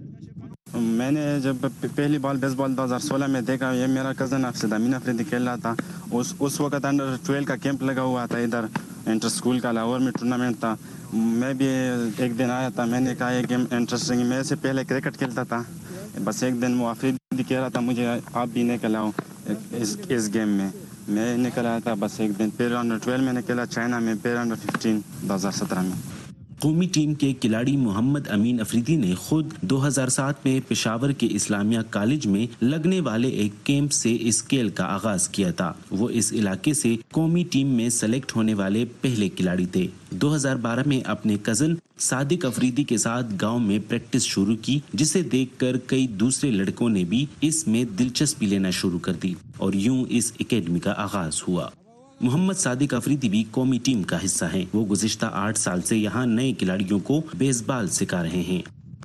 میں نے جب پہلی بال بیس بال دو ہزار سولہ میں دیکھا، یہ میرا کزن افسد امین افریدی کھیل رہا تھا۔ اس اس وقت انڈر ٹویلو کا کیمپ لگا ہوا تھا، ادھر انٹر اسکول کا لاہور میں ٹورنامنٹ تھا۔ میں بھی ایک دن آیا تھا، میں نے کہا یہ گیم انٹرسٹنگ، میں سے پہلے کرکٹ کھیلتا تھا، بس ایک دن وہ افریدی کہہ رہا تھا مجھے آپ بھی نکل آؤ اس اس گیم میں۔ میں نکل آیا تھا بس ایک دن، پھر انڈر ٹویلو میں نے کھیلا چائنا میں، پھر انڈر ففٹین دو ہزار سترہ میں۔ قومی ٹیم کے کھلاڑی محمد امین افریدی نے خود دو ہزار سات میں پشاور کے اسلامیہ کالج میں لگنے والے ایک کیمپ سے اس کھیل کا آغاز کیا تھا۔ وہ اس علاقے سے قومی ٹیم میں سلیکٹ ہونے والے پہلے کھلاڑی تھے۔ دو ہزار بارہ میں اپنے کزن صادق افریدی کے ساتھ گاؤں میں پریکٹس شروع کی، جسے دیکھ کر کئی دوسرے لڑکوں نے بھی اس میں دلچسپی لینا شروع کر دی اور یوں اس اکیڈمی کا آغاز ہوا۔ محمد صادق افریدی بھی قومی ٹیم کا حصہ ہیں۔ وہ گزشتہ آٹھ سال سے یہاں نئے کھلاڑیوں کو بیس بال سکھا رہے ہیں۔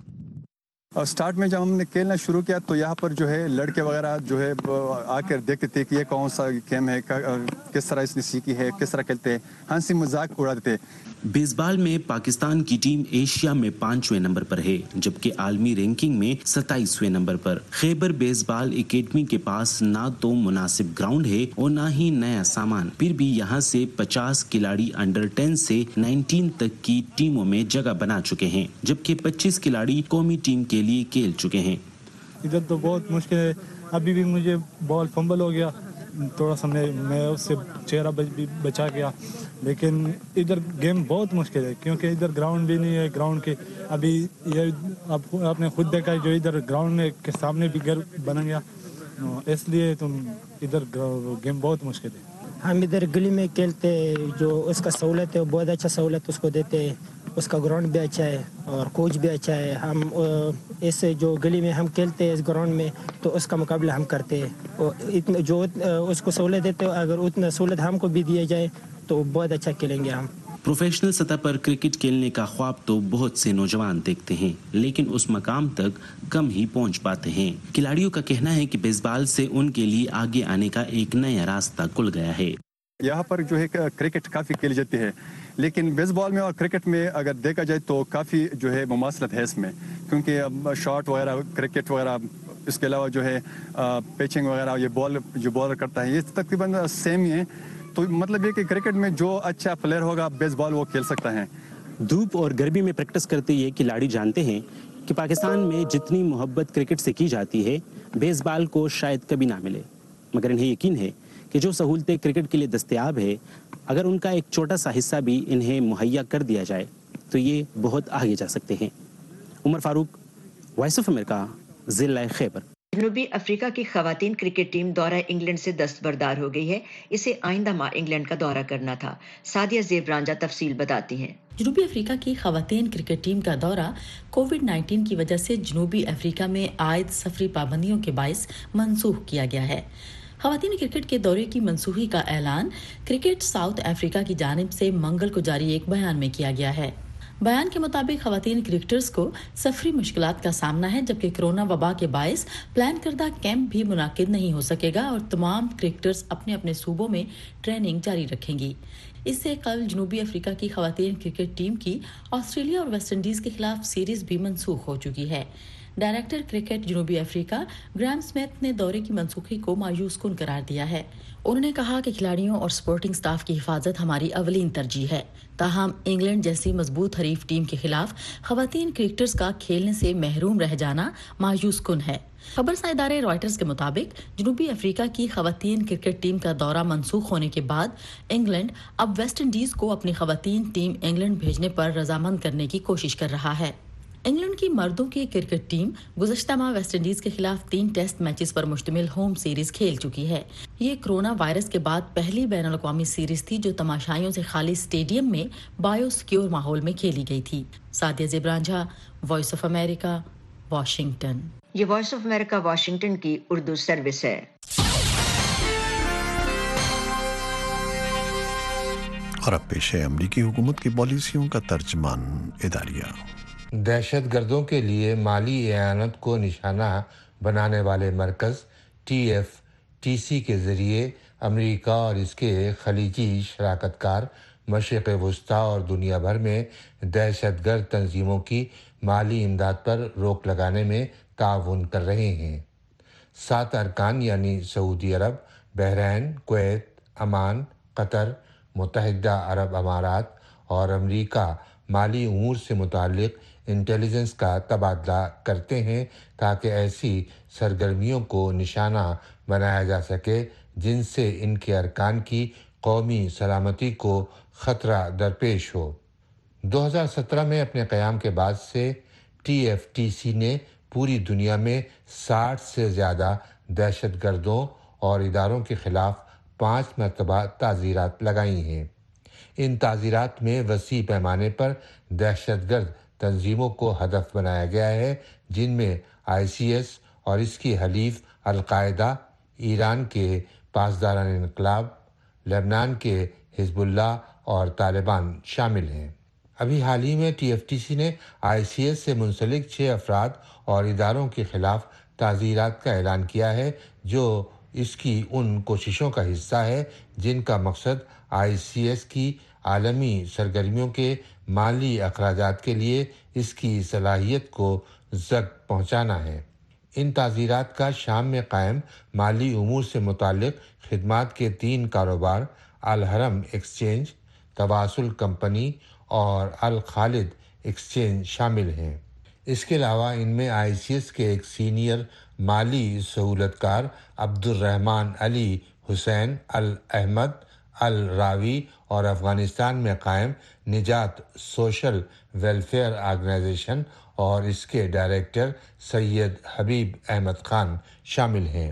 اور سٹارٹ میں جب ہم نے کھیلنا شروع کیا تو یہاں پر جو ہے لڑکے وغیرہ جو ہے آ کر دیکھتے تھے کہ یہ کون سا گیم ہے، کس طرح اس نے سیکھی ہے، کس طرح کھیلتے ہیں، ہنسی مذاق اڑاتے تھے۔ بیس بال میں پاکستان کی ٹیم ایشیا میں پانچویں نمبر پر ہے، جبکہ عالمی رینکنگ میں ستائیسویں نمبر پر۔ خیبر بیس بال اکیڈمی کے پاس نہ تو مناسب گراؤنڈ ہے اور نہ ہی نیا سامان، پھر بھی یہاں سے پچاس کھلاڑی انڈر ٹین سے نائنٹین تک کی ٹیموں میں جگہ بنا چکے ہیں، جبکہ پچیس کھلاڑی قومی ٹیم کے لیے کھیل چکے ہیں۔ ادھر تو بہت مشکل ہے، ابھی بھی مجھے بال فمبل ہو گیا، تھوڑا سا میں میں اس سے چہرہ بچا گیا، لیکن ادھر گیم بہت مشکل ہے کیونکہ ادھر گراؤنڈ بھی نہیں ہے۔ گراؤنڈ کے ابھی یہ آپ نے خود دیکھا ہے، جو ادھر گراؤنڈ میں کے سامنے بھی گھر بنا گیا، اس لیے تم ادھر گیم بہت مشکل ہے۔ ہم ادھر گلی میں کھیلتے، جو اس کا سہولت ہے وہ بہت اچھا سہولت اس کو دیتے ہیں، اس کا گراؤنڈ بھی اچھا ہے اور کوچ بھی اچھا ہے۔ ہم اس جو گلی میں ہم کھیلتے ہیں اس گراؤنڈ میں تو اس کا مقابلہ ہم کرتے ہیں، اور اتنا جو اس کو سہولت دیتے اگر اتنا سہولت ہم کو بھی دیا جائے تو بہت اچھا کھیلیں گے ہم۔ پروفیشنل سطح پر کرکٹ کھیلنے کا خواب تو بہت سے نوجوان دیکھتے ہیں، لیکن اس مقام تک کم ہی پہنچ پاتے ہیں۔ کھلاڑیوں کا کہنا ہے کہ بیس بال سے ان کے لیے آگے آنے کا ایک نیا راستہ کھل گیا ہے۔ یہاں پر جو ہے کرکٹ کافی کھیلی جاتی ہے، لیکن بیس بال میں اور کرکٹ میں اگر دیکھا جائے تو کافی جو ہے مماثلت ہے اس میں، کیونکہ شاٹ وغیرہ کرکٹ وغیرہ، اس کے علاوہ جو ہے پیچنگ وغیرہ، یہ بال جو بالر کرتا ہے یہ تقریباً سیم ہی ہے۔ تو مطلب یہ کہ کرکٹ میں جو اچھا پلیئر ہوگا بیس بال وہ کھیل سکتا ہے۔ دھوپ اور گرمی میں پریکٹس کرتے یہ کھلاڑی جانتے ہیں کہ پاکستان میں جتنی محبت کرکٹ سے کی جاتی ہے بیس بال کو شاید کبھی نہ ملے، مگر انہیں یقین ہے کہ جو سہولتیں کرکٹ کے لیے دستیاب ہے، اگر ان کا ایک چھوٹا سا حصہ بھی انہیں مہیا کر دیا جائے تو یہ بہت آگے جا سکتے ہیں۔ عمر فاروق، وائس آف امریکہ، ضلع خیبر۔ جنوبی افریقہ کی خواتین کرکٹ ٹیم دورہ انگلینڈ سے دستبردار ہو گئی ہے، اسے آئندہ ماہ انگلینڈ کا دورہ کرنا تھا۔ سعدیہ زیب رانجہ تفصیل بتاتی ہیں۔ جنوبی افریقہ کی خواتین کرکٹ ٹیم کا دورہ کووڈ نائنٹین کی وجہ سے جنوبی افریقہ میں عائد سفری پابندیوں کے باعث منسوخ کیا گیا ہے۔ خواتین کرکٹ کے دورے کی منسوخی کا اعلان کرکٹ ساؤتھ افریقہ کی جانب سے منگل کو جاری ایک بیان میں کیا گیا ہے۔ بیان کے مطابق خواتین کرکٹرز کو سفری مشکلات کا سامنا ہے، جبکہ کرونا وبا کے باعث پلان کردہ کیمپ بھی منعقد نہیں ہو سکے گا اور تمام کرکٹرز اپنے اپنے صوبوں میں ٹریننگ جاری رکھیں گی۔ इससे कल जनूबी अफ्रीका की खवातीन क्रिकेट टीम की ऑस्ट्रेलिया और वेस्ट इंडीज के खिलाफ सीरीज भी मनसूख हो चुकी है। डायरेक्टर क्रिकेट जनूबी अफ्रीका ग्राहम स्मिथ ने दौरे की मनसूखी को मायूस कुन करार दिया है। उन्होंने कहा कि खिलाड़ियों और स्पोर्टिंग स्टाफ की हिफाजत हमारी अवलीन तरजीह है। ताहम इंग्लैंड जैसी मजबूत हरीफ टीम के खिलाफ खवातीन क्रिकेटर्स का खेलने से महरूम रह जाना मायूस कुन है। खबरसां इदारे रॉयटर्स के मुताबिक जनूबी अफ्रीका की खवातीन क्रिकेट टीम का दौरा मनसूख होने के बाद इंग्लैंड अब वेस्ट इंडीज को अपनी खवातीन टीम इंग्लैंड भेजने पर रजामंद करने की कोशिश कर रहा है। इंग्लैंड की मर्दों की क्रिकेट टीम गुज़श्ता माह वेस्ट इंडीज के खिलाफ तीन टेस्ट मैचेस पर मुश्तमिल होम सीरीज खेल चुकी है। ये कोरोना वायरस के बाद पहली बैनुल अक़वामी सीरीज थी जो तमाशाइयों से खाली स्टेडियम में बायोसिक्योर माहौल में खेली गई थी। सादिया ज़ेब्रांझा, वॉइस ऑफ अमेरिका, वाशिंगटन। ये वॉइस ऑफ अमेरिका वाशिंगटन की उर्दू सर्विस है। और अब पेश है अमरीकी हुकूमत की पॉलिसियों का तर्जमान इदारिया। दहशत गर्दों के लिए माली एआनत को निशाना बनाने वाले मरकज़ टी एफ टी सी के ज़रिए अमेरिका और इसके खलीजी शराकतकार मशरिक़ वस्ता और दुनिया भर में दहशत गर्द तंजीमों की माली इमदाद पर रोक लगाने में ताउन कर रहे हैं। सात अरकान यानी Saudi Arab, Bahrain, Kuwait, Oman, Qatar, मुत्तहिदा अरब अमारात और अमेरिका माली उमूर से मुताल्लिक़ इंटेलिजेंस का तबादला करते हैं ताकि ऐसी सरगर्मियों को निशाना बनाया जा सके जिनसे इनके अरकान की कौमी सलामती को ख़तरा दरपेश हो। दो हज़ार सत्रह में अपने क़याम के बाद से टी एफ टी सी ने पूरी दुनिया में साठ से ज़्यादा दहशत गर्दों और इदारों के ख़िलाफ़ पाँच मरतबा ताज़ीरात लगाई हैं। इन ताज़ीरात में वसी पैमाने पर दहशत गर्द तंजीमों को हदफ बनाया गया है जिनमें आई सी एस और इसकी हलीफ अल-कायदा, ईरान के पासदारान इनकलाब, लेबनान के हिजबुल्लाह और तालिबान शामिल हैं। अभी हाल ही में टी एफ टी सी ने आई सी एस से मुंसलिक छः अफराद और इदारों के खिलाफ ताज़ीरात का ऐलान किया है जो इसकी उन कोशिशों का हिस्सा है जिनका मकसद आई सी एस की आलमी सरगर्मियों के माली अखराजात के लिए इसकी सलाहियत को ज़ब्त पहुँचाना है। इन ताज़ीरात का शाम में कायम माली उमूर से मुताल्लिक़ खिदमात के तीन कारोबार अल हरम एक्सचेंज, तवासुल कंपनी और अल खालिद एक्सचेंज शामिल हैं। इसके अलावा इनमें आई सी एस के एक सीनियर माली सहूलतकार Abdulrahman Ali Hussain Al Ahmad Al Rawi और अफ़गानिस्तान में कायम निजात सोशल वेलफेयर ऑर्गेनाइजेशन और इसके डायरेक्टर सैयद हबीब अहमद खान शामिल हैं।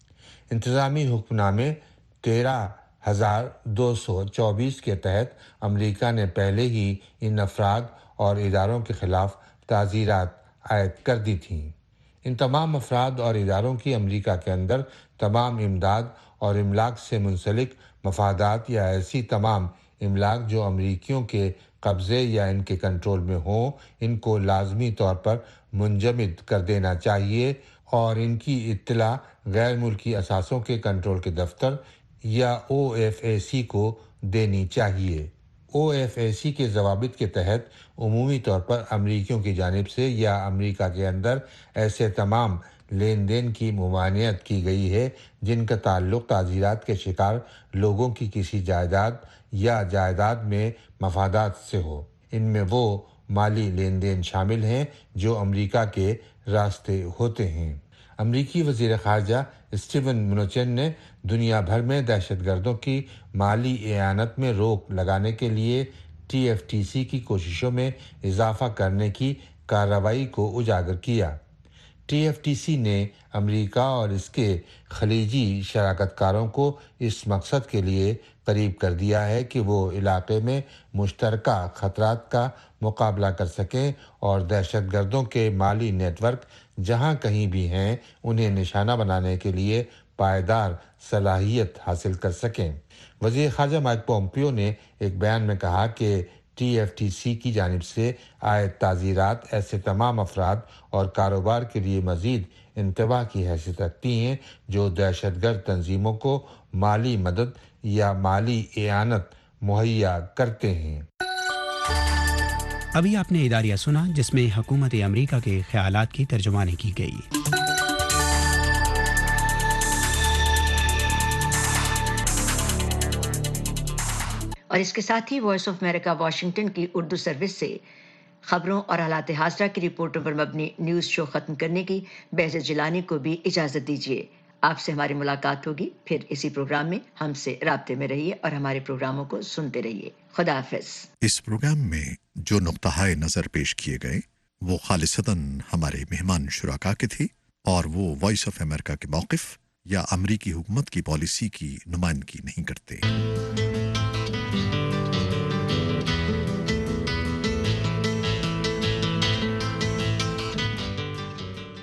इंतज़ामी हुक्मनामे तेरह हज़ार दो सौ चौबीस के तहत अमेरिका ने पहले ही इन अफराद और इदारों के ख़िलाफ़ ताज़ीरात आयद कर दी थीं। इन तमाम अफराद और इदारों की अमेरिका के अंदर तमाम इमदाद और इमलाक से मुंसलिक मफादात या ऐसी तमाम इमलाक जो अमरीकियों के कब्ज़े या इनके कंट्रोल में हों, इनको लाजमी तौर पर मुंजमद कर देना चाहिए और इनकी इत्तला गैर मुल्की असासों के कंट्रोल के दफ्तर या ओ एफ ए सी को देनी चाहिए। ओ एफ ए सी के ज़वाबित के तहत उमूमी तौर पर अमरीकियों की जानिब से या अमरीका के अंदर ऐसे तमाम लेन देन की मुमानियत की गई है जिनका ताल्लुक़ ताज़ीरात के शिकार लोगों की किसी जायदाद या जायदाद में मफादात से हो। इनमें वो माली लेन देन शामिल हैं जो अमरीका के रास्ते होते हैं। अमरीकी वज़ीर ख़ारजा स्टीवन मुनुचिन ने दुनिया भर में दहशतगर्दों की माली एआनत में रोक लगाने के लिए टी एफ टी सी की कोशिशों में इजाफ़ा करने की कार्रवाई को उजागर किया। टी एफ टी सी ने अमेरिका और इसके खलीजी शराकतकारों को इस मकसद के लिए करीब कर दिया है कि वो इलाक़े में मुश्तरका ख़तरात का मुकाबला कर सकें और दहशतगर्दों के माली नेटवर्क जहां कहीं भी हैं उन्हें निशाना बनाने के लिए पायदार सलाहियत हासिल कर सकें। वज़ीर ख़ारजा माइक पोम्पियो ने एक बयान में कहा कि टी एफ टी सी की जानिब से आए ताज़ीरात ऐसे तमाम अफराद और कारोबार के लिए मज़ीद इंतबाह की हैसियत रखती हैं जो दहशतगर्द तंजीमों को माली मदद या माली एआनत मुहैया करते हैं। अभी आपने इदारिया सुना जिसमें हुकूमत अमरीका के ख्यालात की तर्जुमानी की गई। और इसके साथ ही वॉइस ऑफ अमेरिका वाशिंगटन की उर्दू सर्विस से खबरों और हालात हाज़रा की रिपोर्टों पर मबनी न्यूज़ शो ख़त्म करने की बेहज़त जिलानी को भी इजाज़त दीजिए। आपसे हमारी मुलाकात होगी फिर इसी प्रोग्राम में। हमसे राब्ते में रहिए और हमारे प्रोग्रामों को सुनते रहिए। खुदा हाफ़िज़। इस प्रोग्राम में जो नुक्ताए नज़र पेश किए गए वो खालिसतन हमारे मेहमान शुराका के थे और वो वॉइस ऑफ अमेरिका के मौक़िफ़ या अमरीकी हुकूमत की पॉलिसी की नुमाइंदगी नहीं करते।